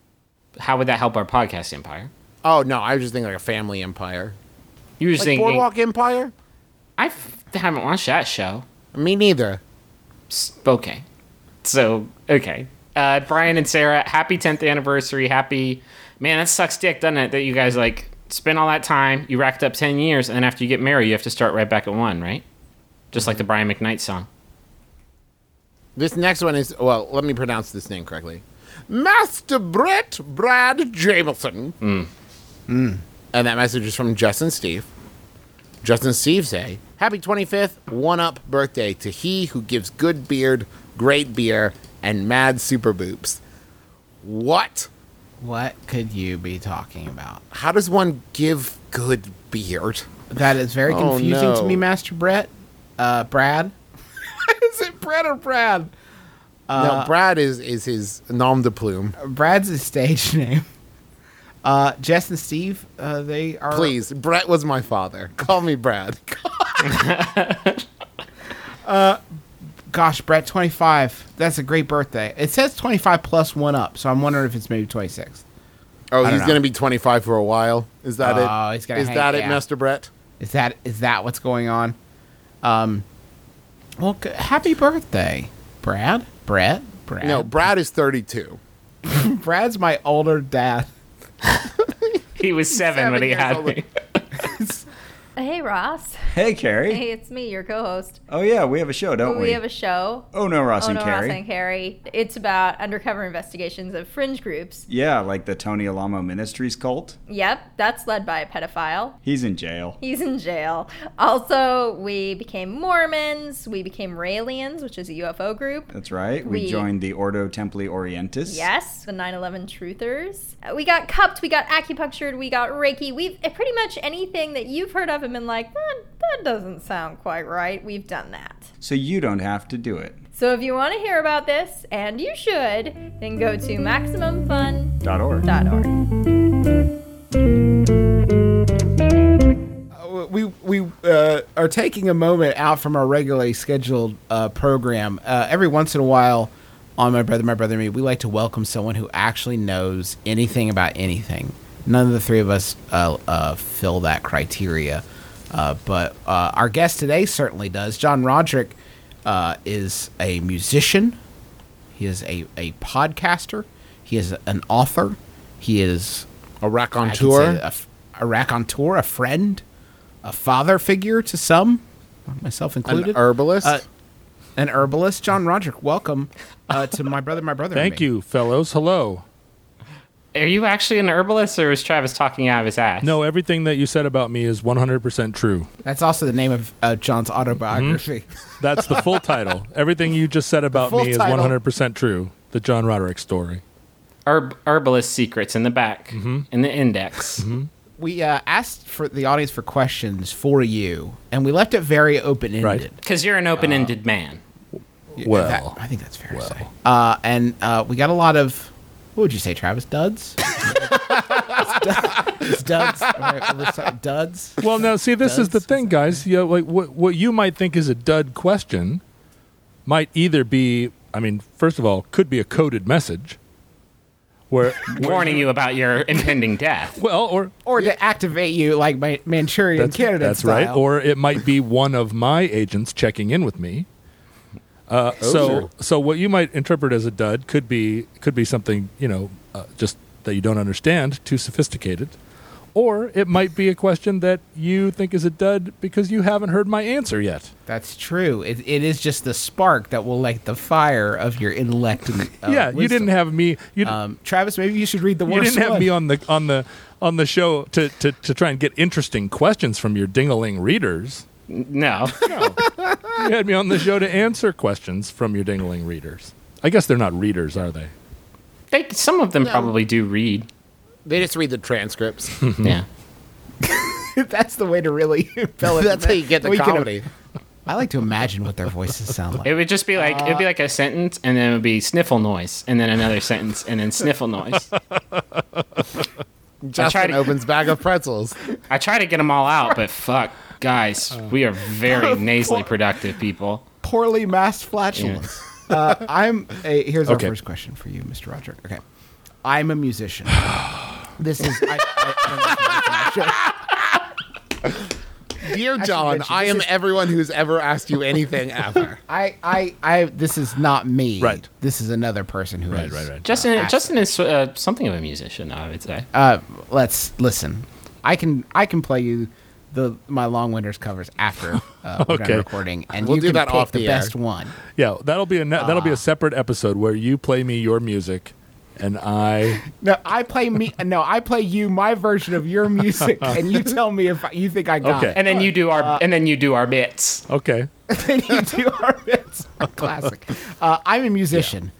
how would that help our podcast empire? Oh no, I was just thinking like a family empire. You were Like thinking... Boardwalk Empire? I f- haven't watched that show. Me neither. S- Okay. So, okay. Uh, Brian and Sarah, happy tenth anniversary. Happy... Man, that sucks dick, doesn't it? That you guys, like, spend all that time, you racked up ten years, and then after you get married, you have to start right back at one, right? Just like the Brian McKnight song. This next one is, well, let me pronounce this name correctly. Master Brett Brad Jameson. Mm. Mm. And that message is from Justin Steve. Justin Steve say, happy twenty-fifth one-up birthday to he who gives good beard, great beer, and mad super boobs. What? What could you be talking about? How does one give good beard? That is very Oh, confusing to no. me, Master Brett. Uh, Brad? Is it Brett or Brad? no, Brad is, is his nom de plume. Brad's his stage name. Uh, Jess and Steve, uh, they are... Please, Brett was my father. Call me Brad. Gosh, Brett, twenty-five. That's a great birthday. It says twenty-five plus one up, so I'm wondering if it's maybe twenty-six. Oh, don't he's know. going to be twenty-five for a while. Is that Oh, it? he's gonna Is hang- that it, yeah. Master Brett? Is that is that what's going on? Um, well, c- happy birthday, Brad. Brett. Brad. No, Brad is thirty-two. Brad's my older dad. He was seven, Seven when he years had older. me. Hey, Ross. Hey, Carrie. Hey, it's me, your co-host. Oh, yeah, we have a show, don't we? We have a show. Oh, no, Ross Oh and no, Carrie. Ross and Carrie. It's about undercover investigations of fringe groups. Yeah, like the Tony Alamo Ministries cult. Yep, that's led by a pedophile. He's in jail. He's in jail. Also, we became Mormons. We became Raelians, which is a U F O group. That's right. We, We- joined the Ordo Templi Orientis. Yes, the nine eleven truthers. Uh, We got cupped, we got acupunctured, we got Reiki. We've uh, pretty much anything that you've heard of and been like, that, that doesn't sound quite right. We've done that. So you don't have to do it. So if you want to hear about this, and you should, then go to maximum fun Dot org. dot org. Uh, we we uh, are taking a moment out from our regularly scheduled uh, program. Uh, every once in a while, on My Brother, My Brother and Me, we like to welcome someone who actually knows anything about anything. None of the three of us uh, uh, fill that criteria, uh, but uh, our guest today certainly does. John Roderick uh, is a musician. He is a, a podcaster. He is an author. He is A I could say raconteur. a, f- a raconteur, a friend, a father figure to some, myself An included. herbalist. Uh, an herbalist. John Roderick, welcome uh, to My Brother, My Brother. and Thank Me. you, fellows. Hello. Are you actually an herbalist, or was Travis talking out of his ass? No, everything that you said about me is one hundred percent true. That's also the name of uh, John's autobiography. That's the full title. Everything you just said about full me is title. one hundred percent true. the John Roderick story. Herb, herbalist secrets in the back, Mm-hmm. in the index. We uh, asked for the audience for questions for you, and we left it very open-ended. Right. Because you're an open-ended man. Well, That- I think that's fair to say. Uh, and uh, we got a lot of, what would you say, Travis? Duds? It's duds? Duds? well, now see, this is the Duds? thing, guys. You know, like what what you might think is a dud question might either be, I mean, first of all, could be a coded message, where Warning you about your impending death. well, or Or to activate you like Ma- Manchurian that's, Candidate that's right, style. or it might be one of my agents checking in with me. Uh, so, sure. so what you might interpret as a dud could be could be something, you know, uh, just that you don't understand, too sophisticated, or it might be a question that you think is a dud because you haven't heard my answer yet. That's true. It, it is just the spark that will light the fire of your intellect. And, uh, yeah, you wisdom. didn't have me. You, Um, Travis, maybe you should read the you worst didn't have one. me on the on the on the show to, to, to try and get interesting questions from your ding-a-ling readers. No. You had me on the show to answer questions from your ding-a-ling readers. I guess they're not readers, are they? They, some of them probably do read. They just read the transcripts. Yeah. That's the way to really fill it. That's how you get the We can- comedy. I like to imagine what their voices sound like. It would just be like, it'd be like a sentence, and then it would be sniffle noise, and then another sentence, and then sniffle noise. Justin to- opens bag of pretzels. I try to get them all out, but fuck, guys, we are very nasally productive people. Poorly masked flatulence. Uh, I'm. A, here's Okay. our first question for you, Mister Roderick. Okay, I'm a musician. This is. I, I, I, Dear John, mention, I this am is- everyone who's ever asked you anything ever. I, I, I, this is not me. Right. This is another person who Right, has. right, right. Justin, ask- Justin is uh, something of a musician, I would say. Uh, let's listen. I can, I can play you the my Long Winters covers after uh, we're Okay. done recording, and We'll you do can that pick off the, the air. best one. Yeah, that'll be a ne- that'll Ah. be a separate episode where you play me your music, and I. No, I play me. No, I play you my version of your music, and you tell me if you think I got Okay. it. And then you do our, and then you do our bits. Okay. And you do our bits. Classic. Uh, I'm a musician.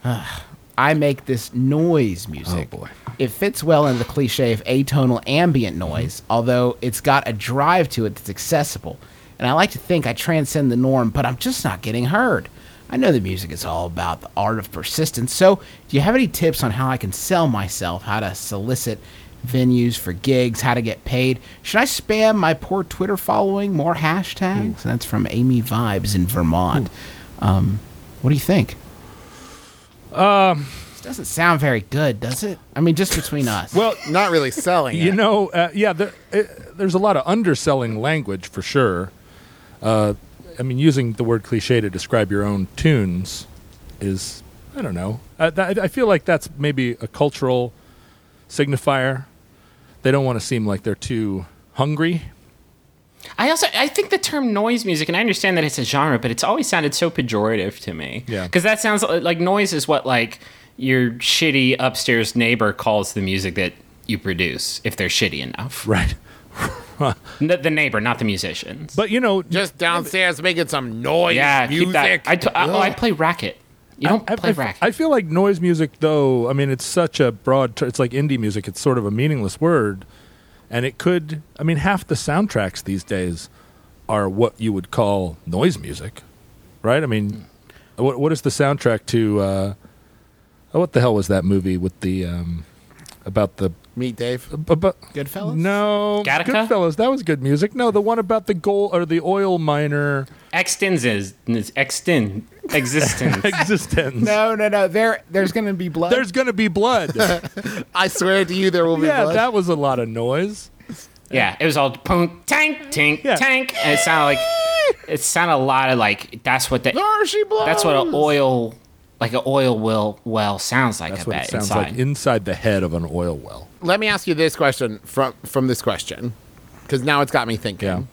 I make this noise music. Oh, boy. It fits well in the cliche of atonal ambient noise, although it's got a drive to it that's accessible. And I like to think I transcend the norm, but I'm just not getting heard. I know the music is all about the art of persistence, so do you have any tips on how I can sell myself, how to solicit venues for gigs, how to get paid? Should I spam my poor Twitter following, more hashtags? That's from Amy Vibes in Vermont. Um, what do you think? Um, this doesn't sound very good, does it? I mean, just between us. Well, Not really selling you it. know, uh, yeah, there, uh, there's a lot of underselling language for sure. Uh, I mean, using the word cliche to describe your own tunes is, I don't know. Uh, th- I feel like that's maybe a cultural signifier. They don't want to seem like they're too hungry. I also, I think the term noise music, and I understand that it's a genre, but it's always sounded so pejorative to me. Yeah. Because that sounds like noise is what, like, your shitty upstairs neighbor calls the music that you produce, if they're shitty enough. Right. The, the neighbor, not the musicians. But, you know, Just downstairs making some noise yeah, music. keep that. I, t- I, oh, I play racket. You don't I, play I, racket. I feel like noise music, though, I mean, it's such a broad, ter- it's like indie music. It's sort of a meaningless word. And it could, I mean, half the soundtracks these days are what you would call noise music, right? I mean, what what is the soundtrack to, uh, oh, what the hell was that movie with the, um, about the, Meet Dave. about, Goodfellas? no, Gattaca? Goodfellas, that was good music. No, the one about the gold, or the oil miner Extends is extend existence. existence. No, no, no. There, there's going to be blood. There's going to be blood. I swear to you, there will be yeah, blood. that was a lot of noise. Yeah, it was all punk, tank, tink, Yeah. tank, and it sounded like it sounded a lot of like that's what the There she blows. that's what an oil like an oil well well sounds like. That's I what bet it sounds inside. like inside the head of an oil well. Let me ask you this question from from this question, because now it's got me thinking. Yeah.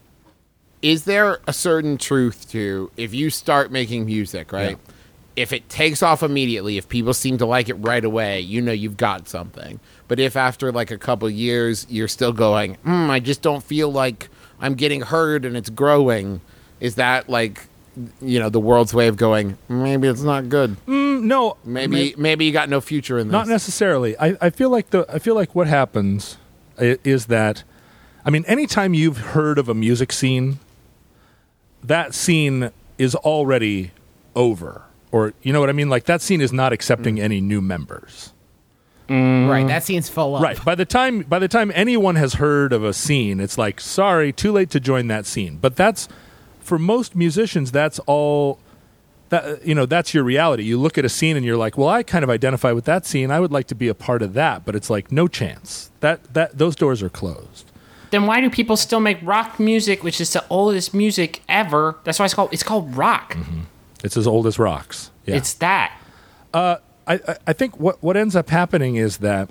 Is there a certain truth to if you start making music, right? Yeah. If it takes off immediately, if people seem to like it right away, you know you've got something. But if after like a couple years you're still going, mm, I just don't feel like I'm getting heard and it's growing, is that like you know, the world's way of going, maybe it's not good. No, Maybe maybe you got no future in this. not necessarily. I, I feel like the I feel like what happens i- is that, I mean, anytime you've heard of a music scene, that scene is already over, or you know what I mean. Like that scene is not accepting Mm. any new members. Right, that scene's full up. Right. By the time by the time anyone has heard of a scene, it's like, sorry, too late to join that scene. But that's for most musicians, that's all that you know, that's your reality. You look at a scene and you're like, well, I kind of identify with that scene. I would like to be a part of that, but it's like no chance. That that those doors are closed. Then why do people still make rock music, which is the oldest music ever? That's why it's called it's called rock. It's as old as rocks. Yeah. It's that. I, I, I think what, what ends up happening is that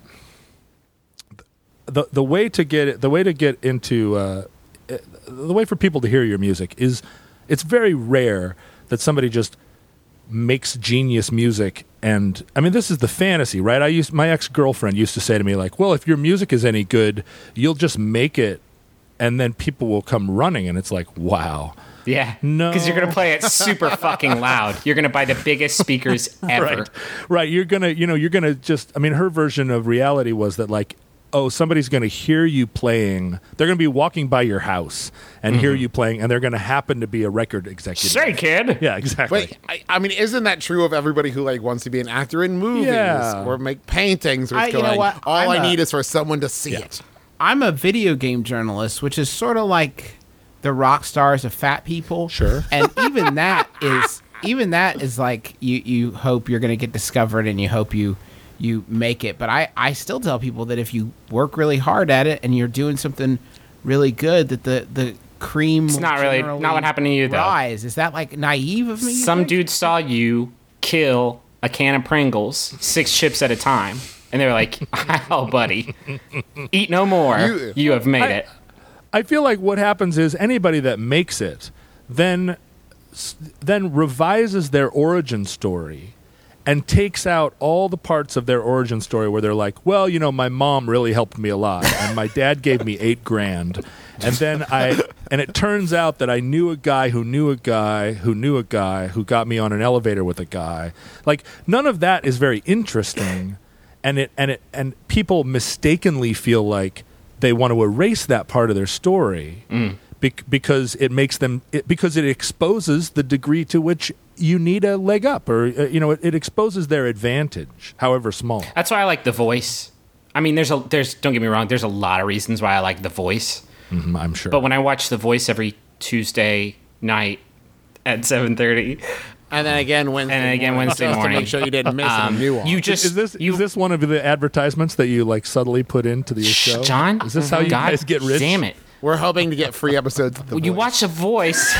the the way to get it, the way to get into uh, the way for people to hear your music is it's very rare that somebody just makes genius music. And I mean, this is the fantasy, right? I used my ex-girlfriend used to say to me like, well, if your music is any good, you'll just make it and then people will come running. And it's like, wow. Yeah. No. Because you're going to play it super fucking loud. You're going to buy the biggest speakers ever. Right. Right. You're going to, you know, you're going to just, I mean, her version of reality was that like, oh, somebody's going to hear you playing. They're going to be walking by your house and hear you playing, and they're going to happen to be a record executive. Say, kid. Yeah, exactly. Wait, I, I mean, isn't that true of everybody who like wants to be an actor in movies Yeah. or make paintings? Or I- it's you know going, what? all I'm I a- need is for someone to see Yeah. it. I'm a video game journalist, which is sort of like the rock stars of fat people. Sure. And even that is even that is like you you hope you're going to get discovered and you hope you you make it. But I I still tell people that if you work really hard at it and you're doing something really good, that the the cream It's not really- not what happened to you, though. rise. Is that like naive of me? you Some think? dude saw you kill a can of Pringles, six chips at a time, and they were like, oh, buddy, eat no more. You, You- have made I- it. I feel like what happens is anybody that makes it then then revises their origin story and takes out all the parts of their origin story where they're like, well, you know, my mom really helped me a lot and my dad gave me eight grand. And then I, and it turns out that I knew a guy who knew a guy who knew a guy who got me on an elevator with a guy. Like none of that is very interesting. And it, and it, and people mistakenly feel like they want to erase that part of their story bec- because it makes them, it, because it exposes the degree to which you need a leg up, or uh, you know, it, it exposes their advantage, however small. That's why I like The Voice. I mean, there's a there's don't get me wrong, there's a lot of reasons why I like The Voice. Mhm, I'm sure. But when I watch The Voice every Tuesday night at seven thirty, And then again Wednesday And then again morning, Wednesday just morning. to make sure you didn't miss um, a new one. you just is this you is this one of the advertisements that you like subtly put into the show, John? Is this how you God guys get rich? Damn it! We're hoping to get free episodes of The When you Voice. watch The Voice,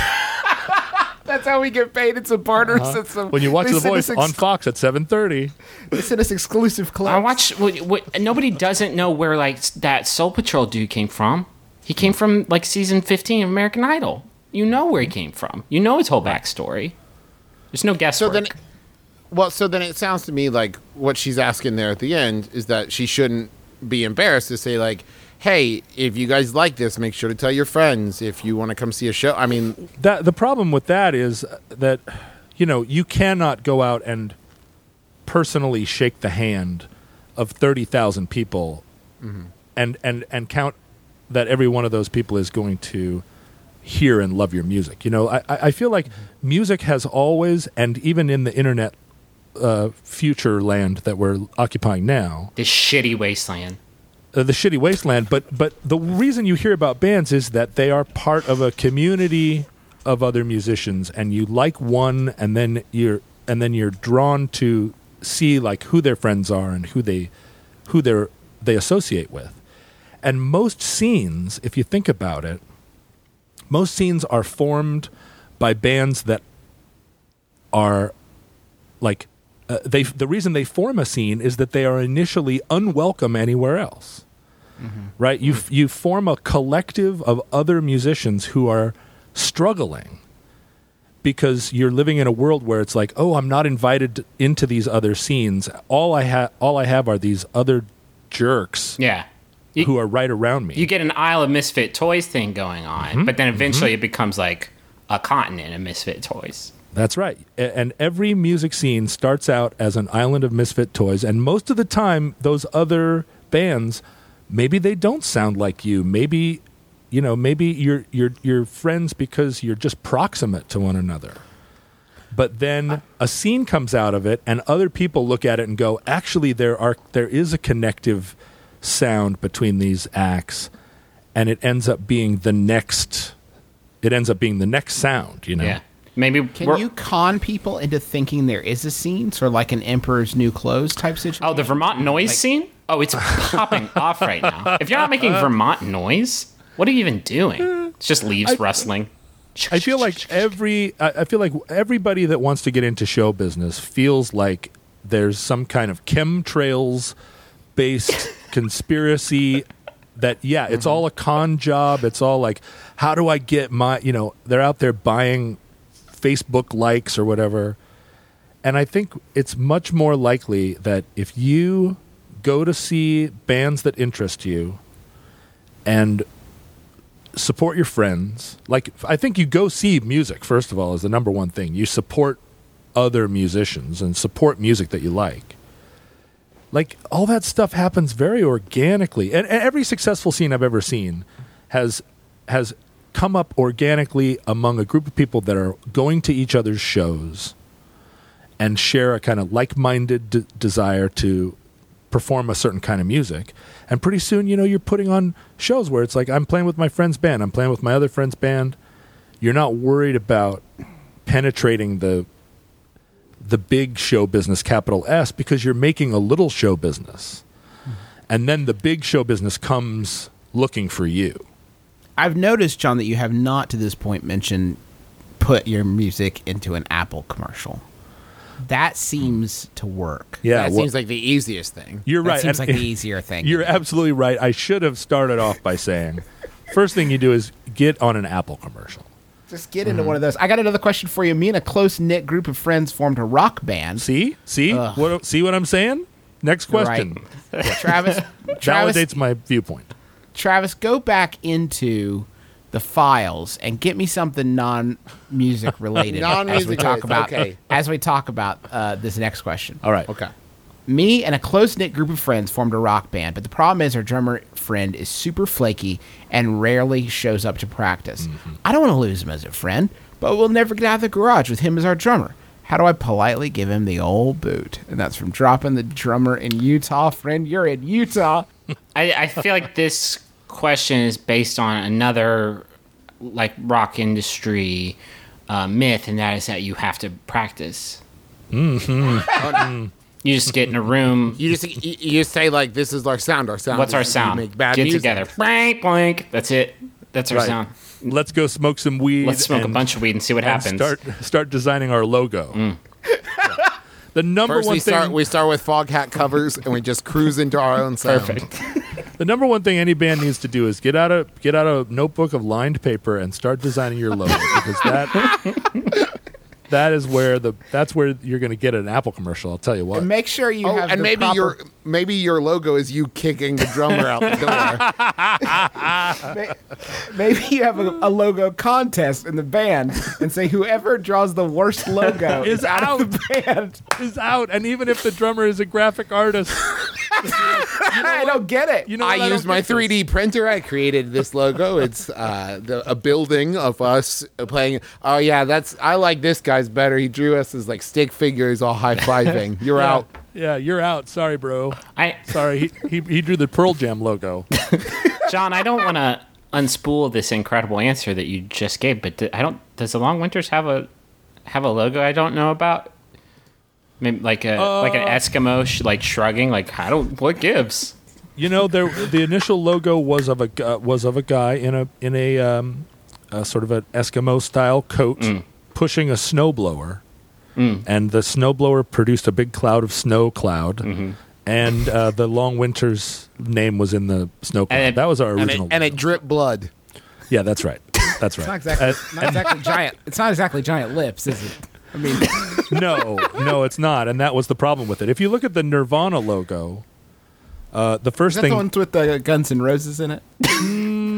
That's how we get paid. It's a barter system. When you watch They The send Voice us ex- on Fox at seven thirty, they send us exclusive clips. I watch. What, what, nobody doesn't know where like that Soul Patrol dude came from. He came from like season fifteen of American Idol. You know where he came from. You know his whole backstory. There's no So guesswork. then, well, so then it sounds to me like what she's asking there at the end is that she shouldn't be embarrassed to say like, "Hey, if you guys like this, make sure to tell your friends. If you want to come see a show, I mean, that the problem with that is that you know you cannot go out and personally shake the hand of thirty thousand people and and and count that every one of those people is going to hear and love your music. You know, I, I I feel like music has always, and even in the internet uh, future land that we're occupying now, this shitty wasteland. uh, the shitty wasteland. But but the reason you hear about bands is that they are part of a community of other musicians, and you like one, and then you're and then you're drawn to see like who their friends are and who they who they are they associate with. And most scenes, if you think about it, most scenes are formed by bands that are like uh, they. The reason they form a scene is that they are initially unwelcome anywhere else, right? You f- you form a collective of other musicians who are struggling because you're living in a world where it's like, oh, I'm not invited into these other scenes. All I have, all I have, are these other jerks Yeah. You, who are right around me. you get an Isle of Misfit Toys thing going on, but then eventually it becomes like, a continent of misfit toys. That's right. A- And every music scene starts out as an island of misfit toys. And most of the time, those other bands, maybe they don't sound like you. Maybe, you know, maybe you're you're you're friends because you're just proximate to one another. But then a scene comes out of it, and other people look at it and go, actually, there are there is a connective sound between these acts, and it ends up being the next. It ends up being the next sound. You know. Yeah. Maybe Can we're- you con people into thinking there is a scene, sort of like an Emperor's New Clothes type situation? Oh, the Vermont noise scene? Oh, it's popping off right now. If you're not making Vermont noise, what are you even doing? It's just leaves I- rustling. I feel like every I I feel like everybody that wants to get into show business feels like there's some kind of chemtrails based conspiracy that yeah, it's all a con job. It's all like, how do I get my, you know, they're out there buying Facebook likes or whatever. And I think it's much more likely that if you go to see bands that interest you and support your friends, like I think you go see music, first of all, is the number one thing. You support other musicians and support music that you like. Like all that stuff happens very organically. And, and every successful scene I've ever seen has has come up organically among a group of people that are going to each other's shows and share a kind of like-minded d- desire to perform a certain kind of music. And pretty soon, you know, you're putting on shows where it's like, I'm playing with my friend's band, I'm playing with my other friend's band. You're not worried about penetrating the the big show business, capital S, because you're making a little show business. And then the big show business comes looking for you. I've noticed, John, that you have not to this point mentioned put your music into an Apple commercial. That seems to work. Yeah, that well, seems like the easiest thing. you're That right. seems And- like the easier thing. You're absolutely right. I should have started off by saying, first thing you do is get on an Apple commercial. Just get into one of those. I got another question for you. Me and a close-knit group of friends formed a rock band. See? See? Ugh. What, see what I'm saying? Next question. Right. Travis, Travis, Validates my viewpoint. Travis, go back into the files and get me something non-music related as we Non-music talk related, about okay. as we talk about uh, this next question. All right. Okay. Me and a close-knit group of friends formed a rock band, but the problem is our drummer friend is super flaky and rarely shows up to practice. Mm-hmm. I don't want to lose him as a friend, but we'll never get out of the garage with him as our drummer. How do I politely give him the old boot? And that's from Dropping the Drummer in Utah. Friend, you're in Utah. I, I feel like this question is based on another like rock industry uh, myth, and that is that you have to practice. Mm-hmm. You just get in a room. You just you, you just say like, this is our sound. Our sound. What's is our we sound? Make bad Get music. together. Blank, blank. That's it. That's our Right. sound. Let's go smoke some weed. Let's smoke and, a bunch of weed and see what and happens. Start start designing our logo. Mm. The number First, one we thing. start we start with fog hat covers, and we just cruise into our own sound. Perfect. The number one thing any band needs to do is get out a get out a notebook of lined paper and start designing your logo, because that that is where the that's where you're going to get an Apple commercial. I'll tell you what. And make sure you Oh, have and the maybe proper- your maybe your logo is you kicking the drummer out the door. maybe you have a, a logo contest in the band and say whoever draws the worst logo Is is out, out. of the band. Is out, and even if the drummer is a graphic artist, I don't get it. you know what? I don't used my get this. three D printer. I created this logo. It's uh, the, a building of us playing. Oh yeah, that's I like this guy's better. He drew us as like stick figures, all high fiving. You're Yeah. out. Yeah, you're out. Sorry, bro. I, Sorry, he, he he drew the Pearl Jam logo. John, I don't want to unspool this incredible answer that you just gave, but I don't. Does the Long Winters have a have a logo I don't know about? Maybe like a like an Eskimo sh- like shrugging. Like I don't. What gives? You know, there the initial logo was of a gu- uh, was of a guy in a in a, um, a sort of an Eskimo style coat pushing a snowblower, and the snowblower produced a big cloud of snow cloud, Mm-hmm. and uh, the Long Winter's name was in the snow cloud. And it- that was our And it, original. and it logo. dripped blood. Yeah, that's right. That's right. It's not exactly, Uh, not exactly giant. It's not exactly giant lips, is it? I mean, no, no, it's not, and that was the problem with it. If you look at the Nirvana logo, uh, the is first that thing the ones with the Guns N' Roses in it?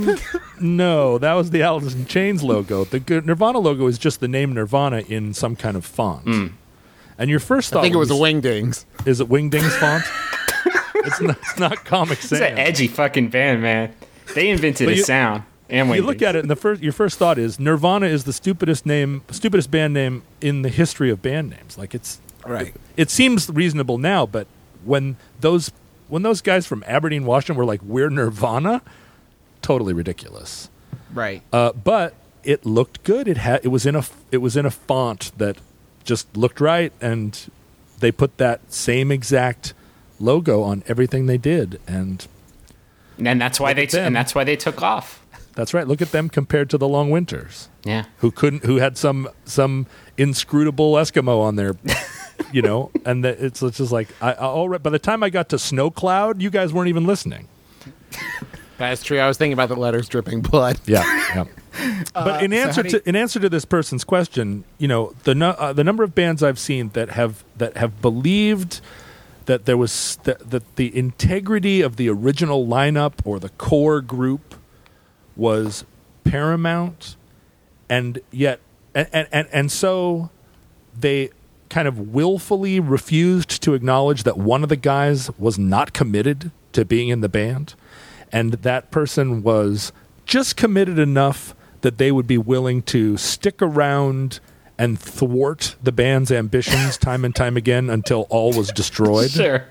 No, that was the Alice in Chains logo. The good Nirvana logo is just the name Nirvana in some kind of font. And your first thought I think it was a was, Wingdings. is it Wingdings font? it's, not, it's not Comic It's an Sans. edgy fucking band, man. They invented But a you- sound. And You look Wingdings. at it, and the first your first thought is Nirvana is the stupidest name, stupidest band name in the history of band names. Like it's Right. It seems reasonable now, but when those when those guys from Aberdeen, Washington, were like, "We're Nirvana," totally ridiculous. Right. Uh, but it looked good. It had it was in a it was in a font that just looked right, and they put that same exact logo on everything they did, and And that's why Look they at t- them. and that's why they took off. that's right. Look at them compared to the Long Winters, Yeah. who couldn't, who had some some inscrutable Eskimo on their, you know, and the, it's, it's just like I, I already. By the time I got to Snow Cloud, you guys weren't even listening. That's true. I was thinking about the letters dripping blood. Yeah, yeah. But in so answer how do you- to in answer to this person's question, you know, the nu- uh, the number of bands I've seen that have that have believed that there was that, that the integrity of the original lineup or the core group was paramount, and yet and and and, and so they kind of willfully refused to acknowledge that one of the guys was not committed to being in the band, and that person was just committed enough that they would be willing to stick around and thwart the band's ambitions time and time again until all was destroyed. Sure.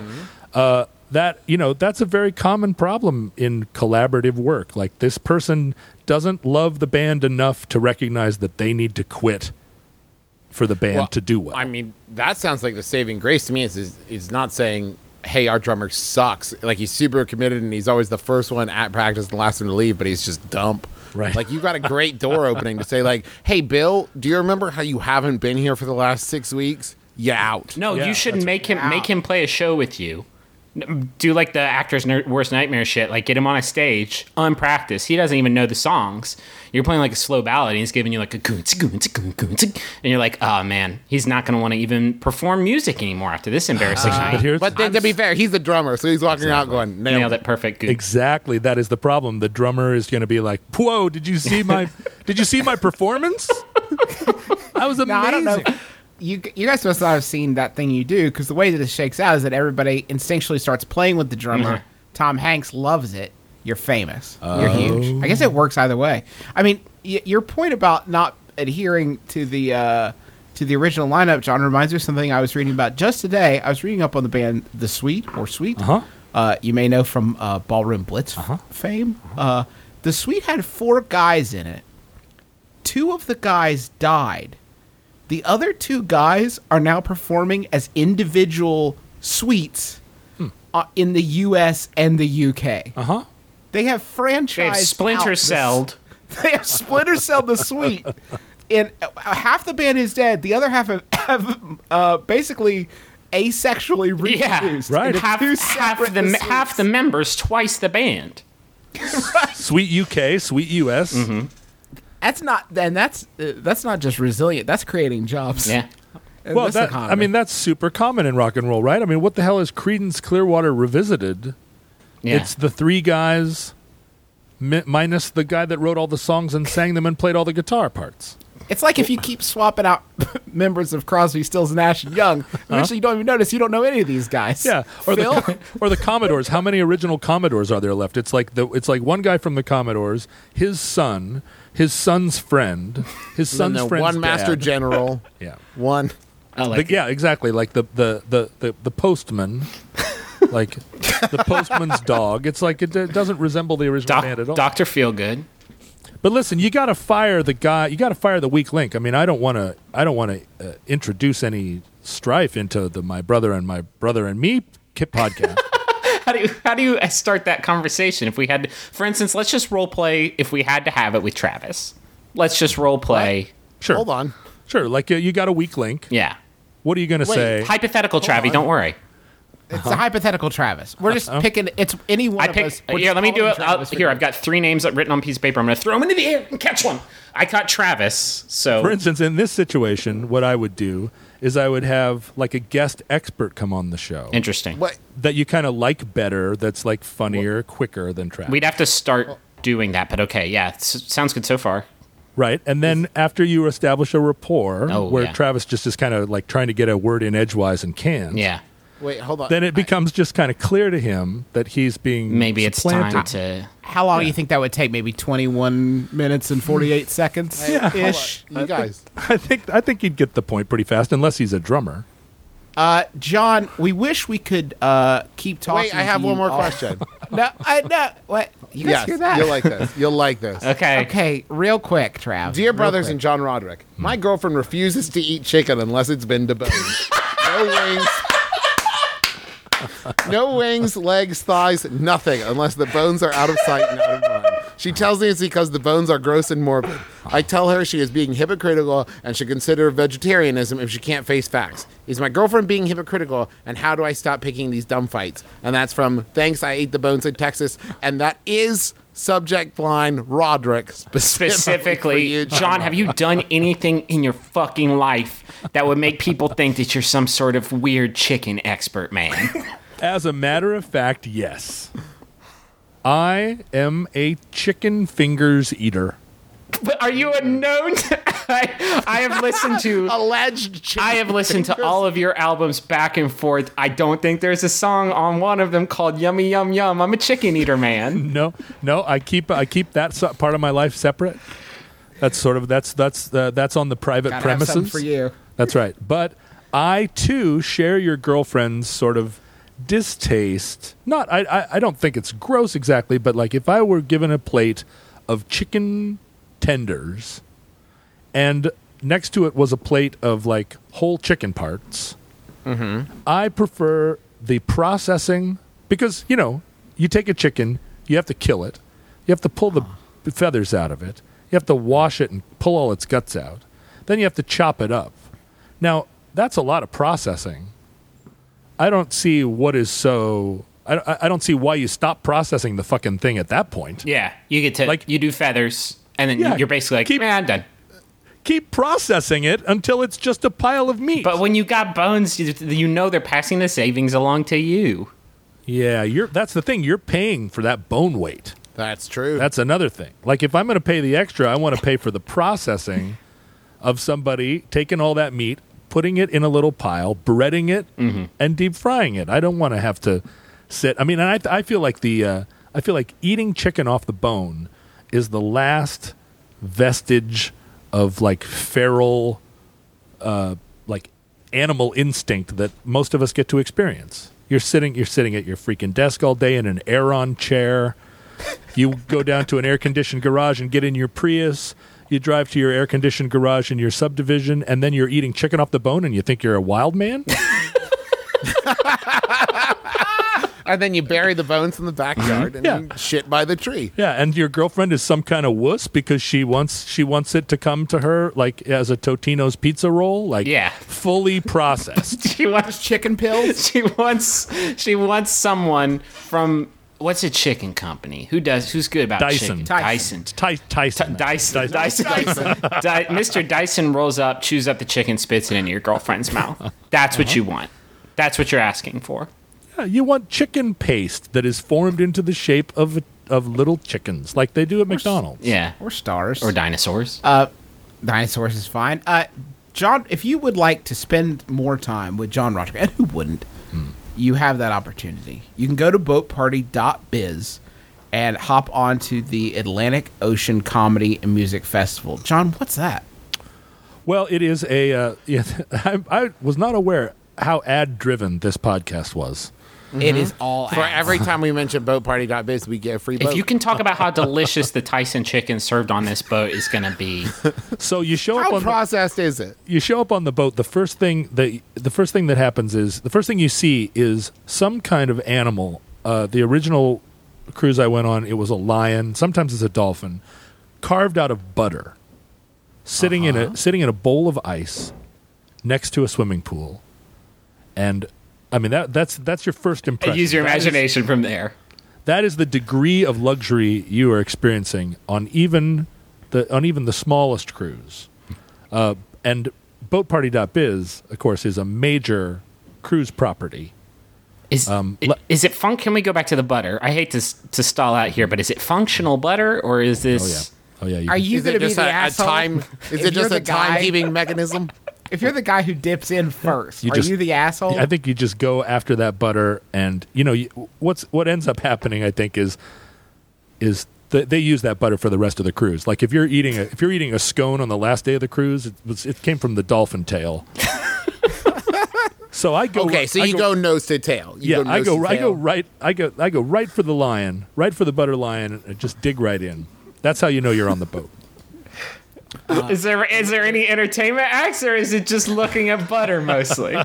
That, you know, that's a very common problem in collaborative work. Like, this person doesn't love the band enough to recognize that they need to quit for the band Well, to do well. I mean, that sounds like the saving grace to me. Is is, is not saying, "Hey, our drummer sucks." Like, he's super committed and he's always the first one at practice and the last one to leave, but he's just dump. Right. Like, you've got a great door opening to say, like, "Hey, Bill, do you remember how you haven't been here for the last six weeks? You out." No, Yeah, you should that's- make him make him play a show with you. N- Do like the actor's ner- worst nightmare shit. Like, get him on a stage unpracticed. He doesn't even know the songs. You're playing like a slow ballad, and he's giving you like a goon, goon, goon, goon, and you're like, oh man, he's not going to want to even perform music anymore after this embarrassing But night. here's But then, to be fair, he's the drummer, so he's walking out going, "Nailed, Nailed it." it, perfect. Good. exactly that is the problem. The drummer is going to be like, "Whoa, did you see my did you see my performance? I was amazing." Now, I don't know. You you guys must not have seen that thing you do, because the way that it shakes out is that everybody instinctually starts playing with the drummer. Mhm. Tom Hanks loves it. You're famous. You're huge. I guess it works either way. I mean, y- your point about not adhering to the uh, to the original lineup, John, reminds me of something I was reading about just today. I was reading up on the band The Sweet or Sweet. Uh-huh. Uh, you may know from uh, Ballroom Blitz Uh-huh. fame. Uh, the Sweet had four guys in it. Two of the guys died. The other two guys are now performing as individual suites uh, in the U S and the U K. Uh huh. They have franchised. They have splinter out the- celled. They have splinter celled the suite, and uh, half the band is dead. The other half have, have uh, basically asexually Yeah, reproduced. Right. into Half, two half separate the suites. half the members twice the band. Sweet U K, sweet U S. Mm-hmm. That's not. Then that's uh, that's not just resilient. That's creating jobs. Yeah. in Well, this that, economy. I mean, that's super common in rock and roll, right? I mean, what the hell is Creedence Clearwater Revisited? Yeah. It's the three guys mi- minus the guy that wrote all the songs and sang them and played all the guitar parts. It's like if you keep swapping out members of Crosby, Stills, Nash and Young. Eventually, you don't even notice you don't know any of these guys. Yeah, or Phil? the or the Commodores. How many original Commodores are there left? It's like the it's like one guy from the Commodores, his son, his son's friend, his And son's then friend's one master dad. general, Yeah, one. I The- like yeah, exactly. Like the the the the, the postman, like the postman's dog. It's like it, it doesn't resemble the original band at all. Doctor Feelgood. But listen, you got to fire the guy. You got to fire the weak link. I mean, I don't want to. I don't want to uh, introduce any strife into the my brother and my brother and me Kip podcast. How do you how do you start that conversation? If we had, for instance, let's just role play. If we had to have it with Travis, let's just role play. Sure, Hold on. sure. Like uh, you got a weak link. Yeah, What are you going to Wait, say? hypothetical, Travi. on. Don't worry. It's a hypothetical Travis. We're just picking. It's any one I of us. pick. We're Here, just let me do calling it. I'll, Travis here, for- I've got three names written on a piece of paper. I'm going to throw them into the air and catch one. I caught Travis. So For instance, in this situation, what I would do is I would have like a guest expert come on the show interesting. What? that you kind of like better. That's like funnier, quicker than Travis. We'd have to start doing that, but okay, yeah, s- sounds good so far. Right. And then after you establish a rapport Oh, where yeah. Travis just is kind of like trying to get a word in edgewise and can't, Yeah, Wait, hold on. then it becomes just kind of clear to him that he's being maybe it's time supplanted. to. How long do you think that would take? Maybe twenty-one minutes and forty-eight seconds Yeah. ish. you guys. I think I think he'd get the point pretty fast, unless he's a drummer. Uh, John, we wish we could uh, keep talking. Wait, I have to one you more all- question. No, I no. What? You guys Yes, hear that? you'll like this. You'll like this. Okay. Okay, real quick, Trav. Dear real brothers quick. and John Roderick, my girlfriend refuses to eat chicken unless it's been deboned. No wings. No wings, legs, thighs, nothing unless the bones are out of sight and out of mind. She tells me it's because the bones are gross and morbid. I tell her she is being hypocritical and should consider vegetarianism if she can't face facts. Is my girlfriend being hypocritical, and how do I stop picking these dumb fights? And that's from Thanks, I Ate the Bones in Texas. And that is subject line Roderick specifically. for Specifically, you, John, have you done anything in your fucking life that would make people think that you're some sort of weird chicken expert, man? As a matter of fact, yes. I am a chicken fingers eater. But are you a known? I, I have listened to. Alleged chicken I have listened to all of your albums back and forth. I don't think there's a song on one of them called "Yummy Yum Yum." I'm a chicken eater, man. No, no, I keep I keep that so- part of my life separate. That's sort of that's that's uh, that's on the private Gotta have something premises for you. That's right. But I too share your girlfriend's sort of distaste. Not I, I I don't think it's gross exactly, but like if I were given a plate of chicken tenders and next to it was a plate of like whole chicken parts, I prefer the processing because, you know, you take a chicken, you have to kill it, you have to pull the feathers out of it, you have to wash it and pull all its guts out, then you have to chop it up. Now, that's a lot of processing. I don't see what is so. I, I- I don't see why you stop processing the fucking thing at that point. Yeah, you get to Like- you do feathers, and then Yeah, you're basically like, keep- man, I'm done. Keep processing it until it's just a pile of meat. But when you got bones, you, you know they're passing the savings along to you. yeah, you're. That's the thing. You're paying for that bone weight. That's true. That's another thing. Like if I'm going to pay the extra, I want to pay for the processing of somebody taking all that meat, putting it in a little pile, breading it, and deep frying it. I don't want to have to sit. I mean, I I feel like the uh, I feel like eating chicken off the bone is the last vestige of like feral, uh, like animal instinct that most of us get to experience. You're sitting, you're sitting at your freaking desk all day in an Aeron chair. You go down to an air-conditioned garage and get in your Prius. You drive to your air-conditioned garage in your subdivision, and then you're eating chicken off the bone, and you think you're a wild man. And then you bury the bones in the backyard and Yeah. you shit by the tree. Yeah, and your girlfriend is some kind of wuss because she wants she wants it to come to her like as a Totino's pizza roll, like Yeah. fully processed. She wants Chicken pills. she wants she wants someone from what's a chicken company who does who's good about Dyson. chicken? Tyson. Dyson. Ty- Tyson. Dyson. Dyson. Dyson. Dy- Mister Dyson rolls up, chews up the chicken, spits it into your girlfriend's mouth. That's what you want. That's what you're asking for. Yeah, you want chicken paste that is formed into the shape of of little chickens, like they do at McDonald's. Yeah. Or stars. Or dinosaurs. Uh, dinosaurs is fine. Uh, John, if you would like to spend more time with John Roderick, and who wouldn't, you have that opportunity. You can go to boat party dot biz and hop onto the Atlantic Ocean Comedy and Music Festival. John, what's that? Well, it is a. Uh, yeah, I, I was not aware how ad driven this podcast was. It is all For ads. every time we mention boat party dot biz, we get a free boat. If you can talk about how delicious the Tyson chicken served on this boat is going to be. So you show up How on the, processed is it? you show up on the boat. The first thing that the first thing that happens is the first thing you see is some kind of animal. Uh, the original cruise I went on, it was a lion. Sometimes it's a dolphin, carved out of butter, sitting in a sitting in a bowl of ice next to a swimming pool, and I mean that that's that's your first impression. Use your That is- imagination from there. that is the degree of luxury you are experiencing on even the on even the smallest cruise. Uh, and boat party dot biz, of course, is a major cruise property. Is Um, i- le- is it fun? Can we go back to the butter? I hate to s- to stall out here, but is it functional butter or is Oh yeah. this? Oh yeah. You Are can- you Is going it to be just the a, a asshole? time? Is If it just you're a the guy- timekeeping mechanism? If you're the guy who dips in first, You are just- you the asshole? I think you just go after that butter, and you know you, what's what ends up happening. I think is is th- they use that butter for the rest of the cruise. Like if you're eating a if you're eating a scone on the last day of the cruise, it was it came from the dolphin tail. So I go. Okay, so I you go, nose to tail. You yeah, I nose go. to I go tail. right. I go. I go right for the lion, right for the butter lion, and just dig right in. That's how you know you're on the boat. Is there is there any entertainment acts or is it just looking at butter mostly?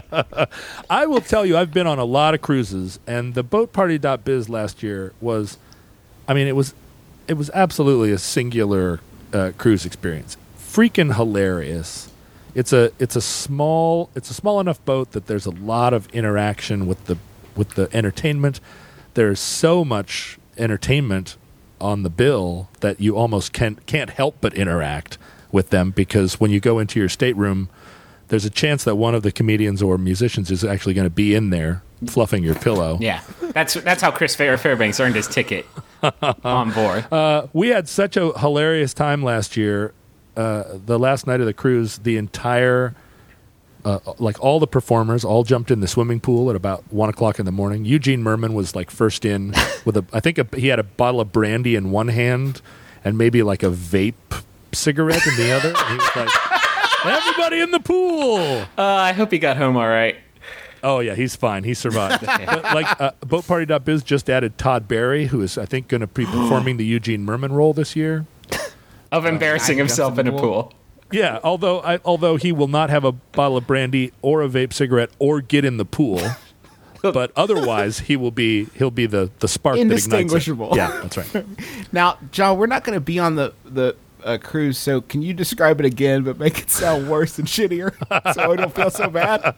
I will tell you, I've been on a lot of cruises, and the boat party dot biz last year was, I mean, it was, it was absolutely a singular uh, cruise experience. Freaking hilarious. It's a it's a small it's a small enough boat that there's a lot of interaction with the with the entertainment. There's so much entertainment on the bill that you almost can't can't help but interact with them, because when you go into your stateroom, there's a chance that one of the comedians or musicians is actually going to be in there fluffing your pillow. Yeah, that's that's how Chris Fair Fairbanks earned his ticket on board. Uh, we had such a hilarious time last year. Uh, the last night of the cruise, the entire, uh, like all the performers, all jumped in the swimming pool at about one o'clock in the morning. Eugene Merman was like first in with a, I think a, he had a bottle of brandy in one hand and maybe like a vape cigarette in the other. And he was like, "Everybody in the pool!" Uh, I hope he got home all right. Oh yeah, he's fine. He survived. But, like uh, boat party dot biz just added Todd Barry, who is I think going to be performing the Eugene Merman role this year. Of embarrassing I himself jumped in in a the pool. Yeah, although I, although he will not have a bottle of brandy or a vape cigarette or get in the pool, but otherwise he will be he'll be the the spark that ignites it. Indistinguishable. Yeah, that's right. Now, John, we're not going to be on the the uh, cruise, so can you describe it again, but make it sound worse and shittier, so I don't feel so bad?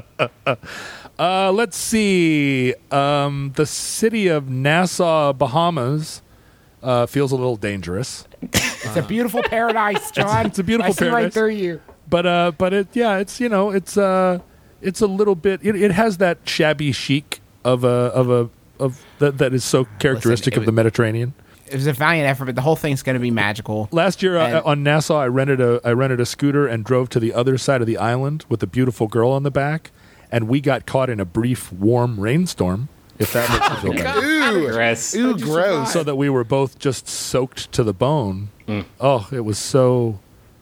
Uh, let's see. Um, the city of Nassau, Bahamas, uh, feels a little dangerous. It's a beautiful paradise, John. it's a beautiful I see right paradise. through you. But uh, but it yeah, it's you know it's uh it's a little bit it, it has that shabby chic of a of a of that that is so characteristic it of the was- Mediterranean. It was a valiant effort, but the whole thing's going to be magical. Last year uh, And- on Nassau, I rented a I rented a scooter and drove to the other side of the island with a beautiful girl on the back, and we got caught in a brief warm rainstorm. If that makes you feel better. Ooh, Chris. ooh, you gross. survive? So that we were both just soaked to the bone. Oh, it was so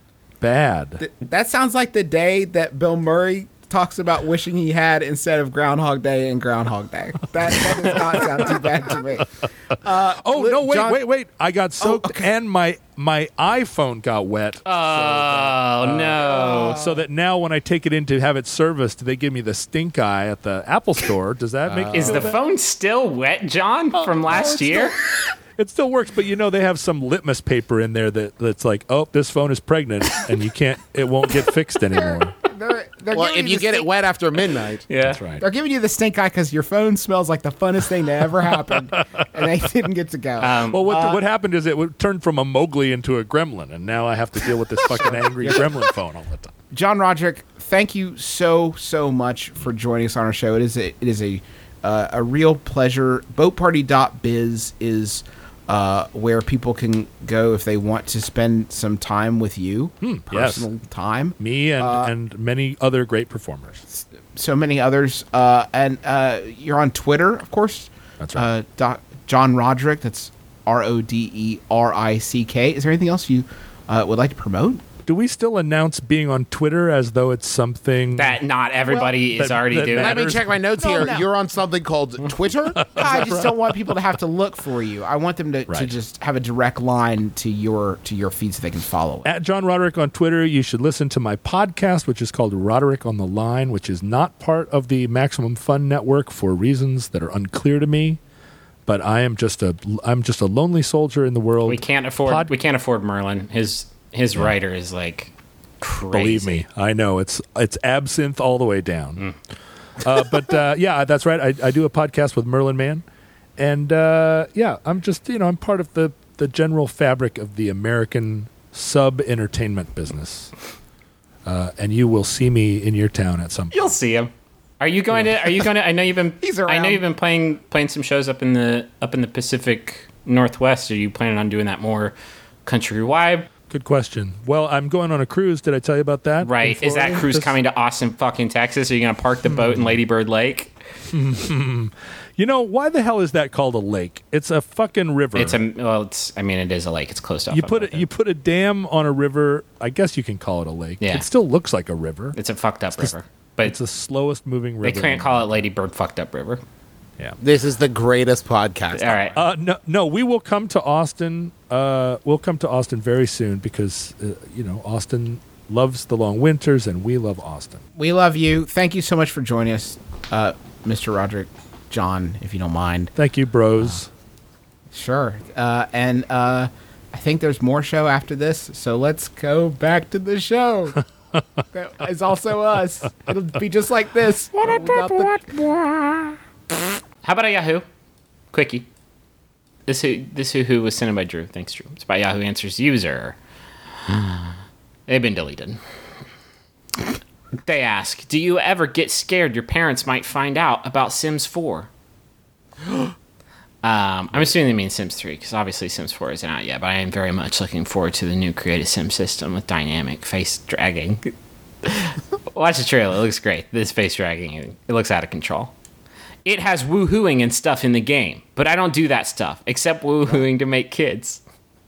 bad. Th- That sounds like the day that Bill Murray talks about wishing he had instead of Groundhog Day and Groundhog Day. That, that does not sound too bad to me. Oh Li- no! Wait, John- wait, wait! I got soaked, okay. and my my iPhone got wet. Oh no! So that now, when I take it in to have it serviced, they give me the stink eye at the Apple Store. Does that make you Is feel the bad? phone still wet, John, from last year? It still works, but you know they have some litmus paper in there that that's like, oh, this phone is pregnant, and you can't, it won't get fixed anymore. They're, they're Well, giving if you the get it stink- wet after midnight, Yeah. That's right. They're giving you the stink eye because your phone smells like the funnest thing that ever happened, and they didn't get to go. Um, Well, what what happened is it would turn from a Mowgli into a gremlin, and now I have to deal with this fucking angry gremlin phone all the time. John Roderick, thank you so so much for joining us on our show. It is a it is a uh, a real pleasure. boat party dot biz is uh, where people can go if they want to spend some time with you, yes. personal time. Me and Uh, and many other great performers. So many others, uh, and uh, you're on Twitter, of course. That's right. Uh, doc, John Roderick. That's R O D E R I C K. Is there anything else you uh, would like to promote? Do we still announce being on Twitter as though it's something that not everybody Well, is that- already that doing. let me matters. check my notes No, here. no. You're on something called Twitter. I just don't want people to have to look for you. I want them to, to Right. just have a direct line to your to your feed so they can follow it. At John Roderick on Twitter? You should listen to my podcast, which is called Roderick on the Line, which is not part of the Maximum Fun Network for reasons that are unclear to me. But I am just a I'm just a lonely soldier in the world. we can't afford. Pod- we can't afford Merlin. His his writer is like crazy. Believe me, I know it's it's absinthe all the way down. Uh, but uh, yeah, that's right. I, I do a podcast with Merlin Mann, and uh, yeah, I'm just you know I'm part of the the general fabric of the American sub entertainment business. Uh, and you will see me in your town at some point. You'll see him. Are you going to? Are you going to? I know you've been. He's I know around. you've been playing playing some shows up in the up in the Pacific Northwest. Are you planning on doing that more countrywide? Good question. Well, I'm going on a cruise. Did I tell you about that? in Right. Is that Florida? cruise This- coming to Austin, fucking Texas? Are you going to park the boat in Lady Bird Lake? You know, why the hell is that called a lake? It's a fucking river. It's a well. It's. I mean, it is a lake. It's closed off. you up put like it. You put a dam on a river. I guess you can call it a lake. Yeah. It still looks like a river. It's a fucked up river, but It's the slowest moving river. they can't call it Lady Bird fucked up river. Yeah. This is the greatest podcast. All right. Uh, no, no, we will come to Austin. Uh, we'll come to Austin very soon because uh, you know Austin loves the long winters, and we love Austin. We love you. Thank you so much for joining us, uh, Mister Roderick, John, if you don't mind. Thank you, bros. Sure. Uh, and uh, I think there's more show after this, so let's go back to the show. That is also us. It'll be just like this. but without the- How about a Yahoo? Quickie. This who this who who was sent in by Drew. Thanks, Drew. It's by Yahoo Answers user. They've been deleted. They ask, do you ever get scared your parents might find out about Sims four? um, I'm assuming they mean Sims three, because obviously Sims four isn't out yet, but I am very much looking forward to the new Creative Sim system with dynamic face dragging. Watch the trailer. It looks great. This face dragging, it looks out of control. It has woohooing and stuff in the game, but I don't do that stuff, except woohooing to make kids.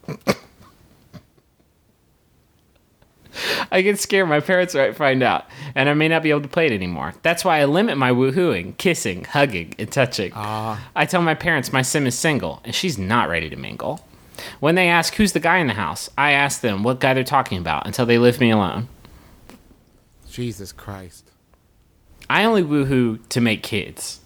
I get scared my parents might find out, and I may not be able to play it anymore. That's why I limit my woohooing, kissing, hugging, and touching. I tell my parents my sim is single, and she's not ready to mingle. When they ask who's the guy in the house, I ask them what guy they're talking about until they leave me alone. Jesus Christ. I only woohoo to make kids.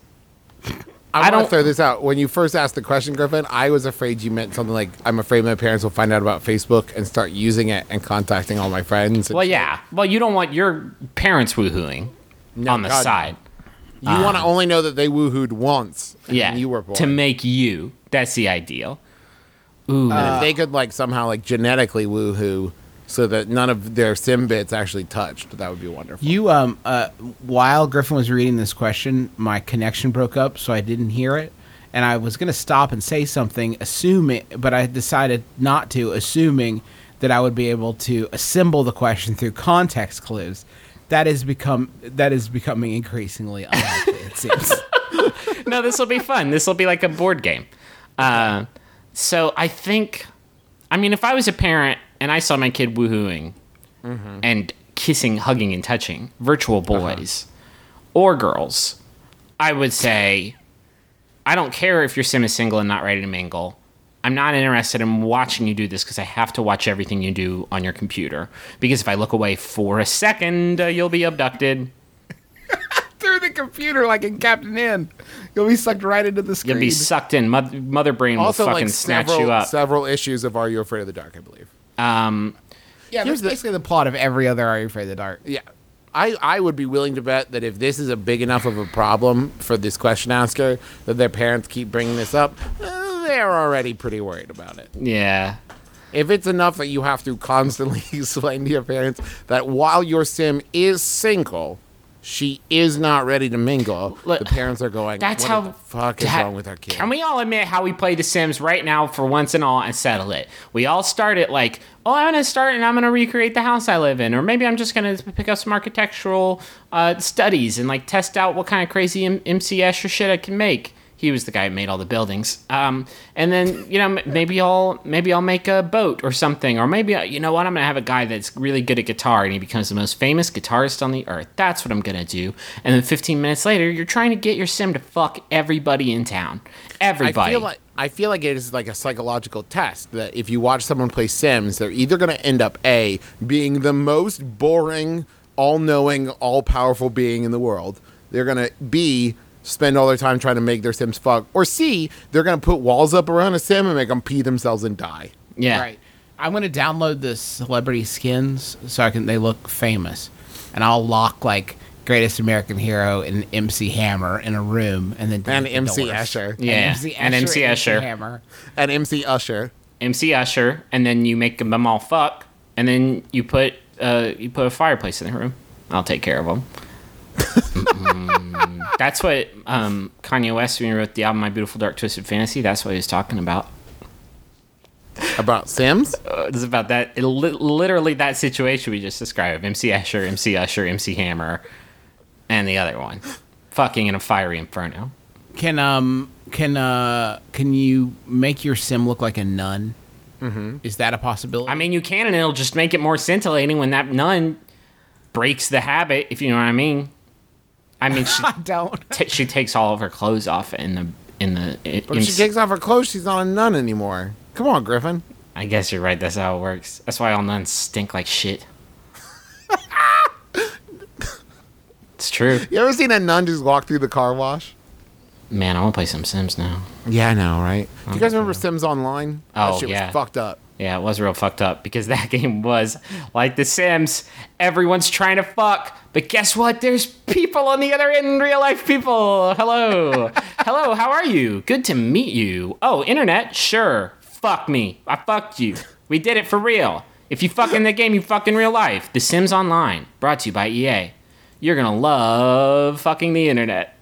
I, I want don't- to throw this out. When you first asked the question, Griffin, I was afraid you meant something like, I'm afraid my parents will find out about Facebook and start using it and contacting all my friends. and Well, shit. yeah. Well, you don't want your parents woohooing on the God, no. side. You want to only know that they woohooed once. and Yeah. you were born. To make you. That's the ideal. Ooh. And if they could, like, somehow, like, genetically woohoo so that none of their sim bits actually touched, that would be wonderful. You um uh while Griffin was reading this question, my connection broke up, so I didn't hear it, and I was gonna stop and say something, assuming, but I decided not to, assuming that I would be able to assemble the question through context clues. That is become that is becoming increasingly unlikely. It seems. No, this will be fun. This will be like a board game. Uh, so I think, I mean, if I was a parent and I saw my kid woohooing and kissing, hugging, and touching virtual boys or girls, I would say, I don't care if your sim is single and not ready to mingle. I'm not interested in watching you do this because I have to watch everything you do on your computer. Because if I look away for a second, uh, you'll be abducted. Through the computer, like in Captain N, you'll be sucked right into the screen. You'll be sucked in. Mother, mother brain will Also, fucking like, snatch several, you up. several issues of Are You Afraid of the Dark, I believe. Um, yeah, that's basically the plot of every other Are You Afraid of the Dark? Yeah. I, I would be willing to bet that if this is a big enough of a problem for this question asker, that their parents keep bringing this up, uh, they're already pretty worried about it. yeah. If it's enough that you have to constantly explain to your parents that while your sim is single, she is not ready to mingle, Look, the parents are going, That's what how. the fuck is that- wrong with our kid? Can we all admit how we play The Sims right now for once and all and settle it? We all start it like, oh, I'm going to start and I'm going to recreate the house I live in. Or maybe I'm just going to pick up some architectural uh, studies and like test out what kind of crazy M- MC Escher shit I can make. He was the guy who made all the buildings. Um, and then, you know, m- maybe I'll maybe I'll make a boat or something. Or maybe, uh, you know what, I'm going to have a guy that's really good at guitar and he becomes the most famous guitarist on the earth. That's what I'm going to do. And then fifteen minutes later, you're trying to get your sim to fuck everybody in town. Everybody. I feel like I feel like it is like a psychological test that if you watch someone play Sims, they're either going to end up A, being the most boring, all-knowing, all-powerful being in the world. They're going to B, spend all their time trying to make their Sims fuck, or C, they're going to put walls up around a Sim and make them pee themselves and die. yeah. Right. I'm gonna download the celebrity skins so I can they look famous, and I'll lock like Greatest American Hero and M C Hammer in a room, and then And delete the M C doors. Escher. Yeah. and M C Escher, And M C Escher. Hammer. And M C Usher. M C Usher, and then you make them all fuck, and then you put uh, you put a fireplace in the room. I'll take care of them. That's what um, Kanye West, when he wrote the album My Beautiful Dark Twisted Fantasy, that's what he was talking about. About Sims? Uh, it's about that, it li- literally that situation we just described. M C Escher, M C Usher, M C Hammer, and the other one. Fucking in a fiery inferno. Can um can uh can you make your sim look like a nun? Mm-hmm. Is that a possibility? I mean, you can, and it'll just make it more scintillating when that nun breaks the habit, if you know what I mean. I mean, she, I don't. t- she takes all of her clothes off in the in the. It, But if she takes off her clothes, she's not a nun anymore. Come on, Griffin. I guess you're right. That's how it works. That's why all nuns stink like shit. It's true. You ever seen a nun just walk through the car wash? Man, I want to play some Sims now. Yeah, I know, right? Do you guys remember Sims Online? Oh, that shit yeah. was fucked up. Yeah, it was real fucked up because that game was like The Sims. Everyone's trying to fuck, but guess what? There's people on the other end, real life people. Hello. Hello, how are you? Good to meet you. Oh, internet? Sure. Fuck me. I fucked you. We did it for real. If you fuck in the game, you fuck in real life. The Sims Online, brought to you by E A. You're gonna love fucking the internet.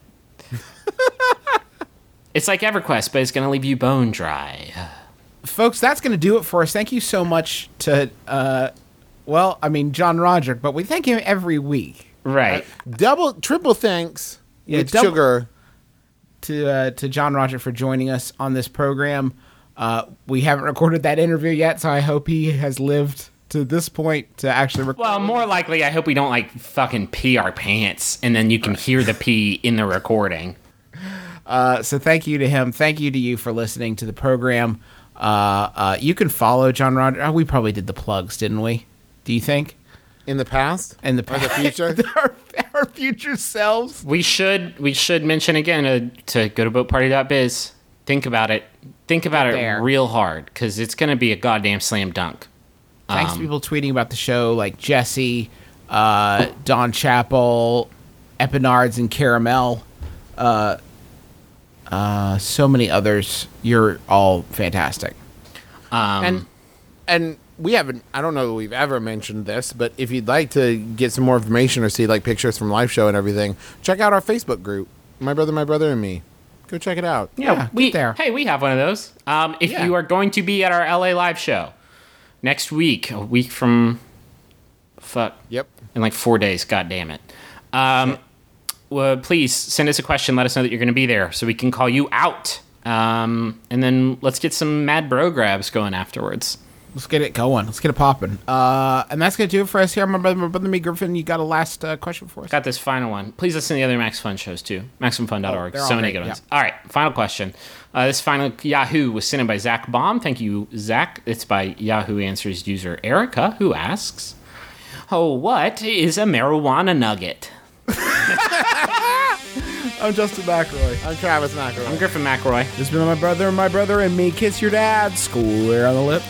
It's like EverQuest, but it's gonna leave you bone dry. Folks, that's going to do it for us. Thank you so much to, uh, well, I mean, John Roderick, but we thank him every week. Right. Double, triple thanks Yeah, with double- sugar. To uh, to John Roderick for joining us on this program. Uh, we haven't recorded that interview yet, so I hope he has lived to this point to actually record. Well, more likely, I hope we don't like fucking pee our pants, and then you can hear the pee in the recording. Uh, so thank you to him. Thank you to you for listening to the program. Uh, uh, you can follow John Roderick. Oh, we probably did the plugs, didn't we? Do you think? In the past? In the Or the future? our, our future selves. We should we should mention again uh, to go to boat party dot biz. Think about it. Think about it There. real hard, because it's going to be a goddamn slam dunk. Thanks Um, to people tweeting about the show, like Jesse, uh, Don Chappell, Epinards and Caramel. Uh, uh, so many others. You're all fantastic. Um, And and we haven't, I don't know that we've ever mentioned this, but if you'd like to get some more information or see like pictures from live show and everything, check out our Facebook group, My Brother, My Brother, and Me. Go check it out. yeah, yeah, we get there. Hey, we have one of those. Um, if Yeah. you are going to be at our L A live show next week, a week from fuck. Yep. In like four days. God damn it. Um, well, please send us a question. Let us know that you're going to be there so we can call you out. Um, and then let's get some mad bro grabs going afterwards. Let's get it going. Let's get it popping. Uh, and that's going to do it for us here. My brother, my brother, me, Griffin. You got a last uh, question for us? Got this final one. Please listen to the other Max Fun shows too. Maximum Fun dot org. Oh, they're so all many great, good ones. yeah. All right, final question. Uh, this final Yahoo was sent in by Zach Baum. Thank you, Zach. It's by Yahoo Answers user Erica, who asks, "Oh, what is a marijuana nugget?" I'm Justin McElroy. I'm Travis McElroy. I'm Griffin McElroy. This has been my brother, my brother, and me. Kiss your dad. Square on the lips.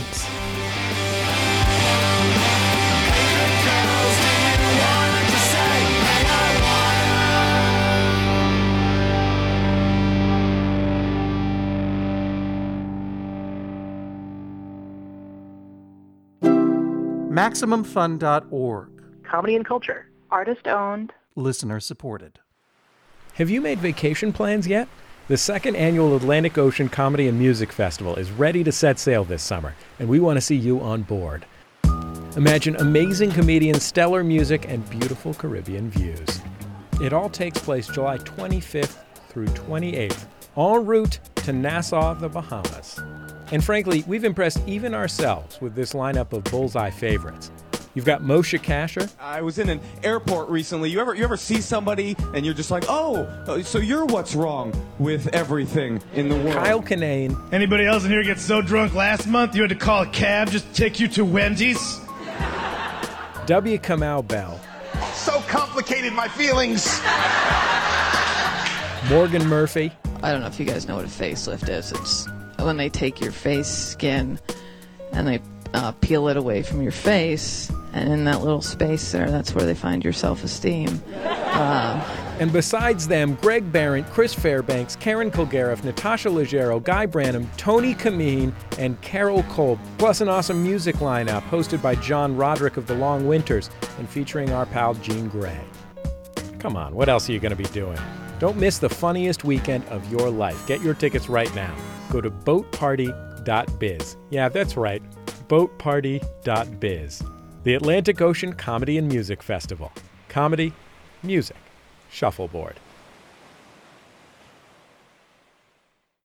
Maximum Fun dot org. Comedy and culture. Artist owned. Listener supported. Have you made vacation plans yet? The second annual Atlantic Ocean Comedy and Music Festival is ready to set sail this summer, and we want to see you on board. Imagine amazing comedians, stellar music, and beautiful Caribbean views. It all takes place July twenty-fifth through twenty-eighth, en route to Nassau, the Bahamas. And frankly, we've impressed even ourselves with this lineup of bullseye favorites. You've got Moshe Kasher. I was in an airport recently. You ever you ever see somebody and you're just like, oh, so you're what's wrong with everything in the world? Kyle Kinane. Anybody else in here get so drunk last month you had to call a cab just to take you to Wendy's? W. Kamau Bell. So complicated, my feelings. Morgan Murphy. I don't know if you guys know what a facelift is. It's when they take your face skin and they uh, peel it away from your face, and in that little space there, that's where they find your self-esteem. Uh, And besides them, Greg Barrett, Chris Fairbanks, Karen Kilgariff, Natasha Leggero, Guy Branum, Tony Kameen, and Carol Kolb, plus an awesome music lineup hosted by John Roderick of The Long Winters and featuring our pal Gene Gray. Come on, what else are you going to be doing? Don't miss the funniest weekend of your life. Get your tickets right now. Go to boat party dot biz. Yeah, that's right, boat party dot biz. The Atlantic Ocean Comedy and Music Festival. Comedy, music, shuffleboard.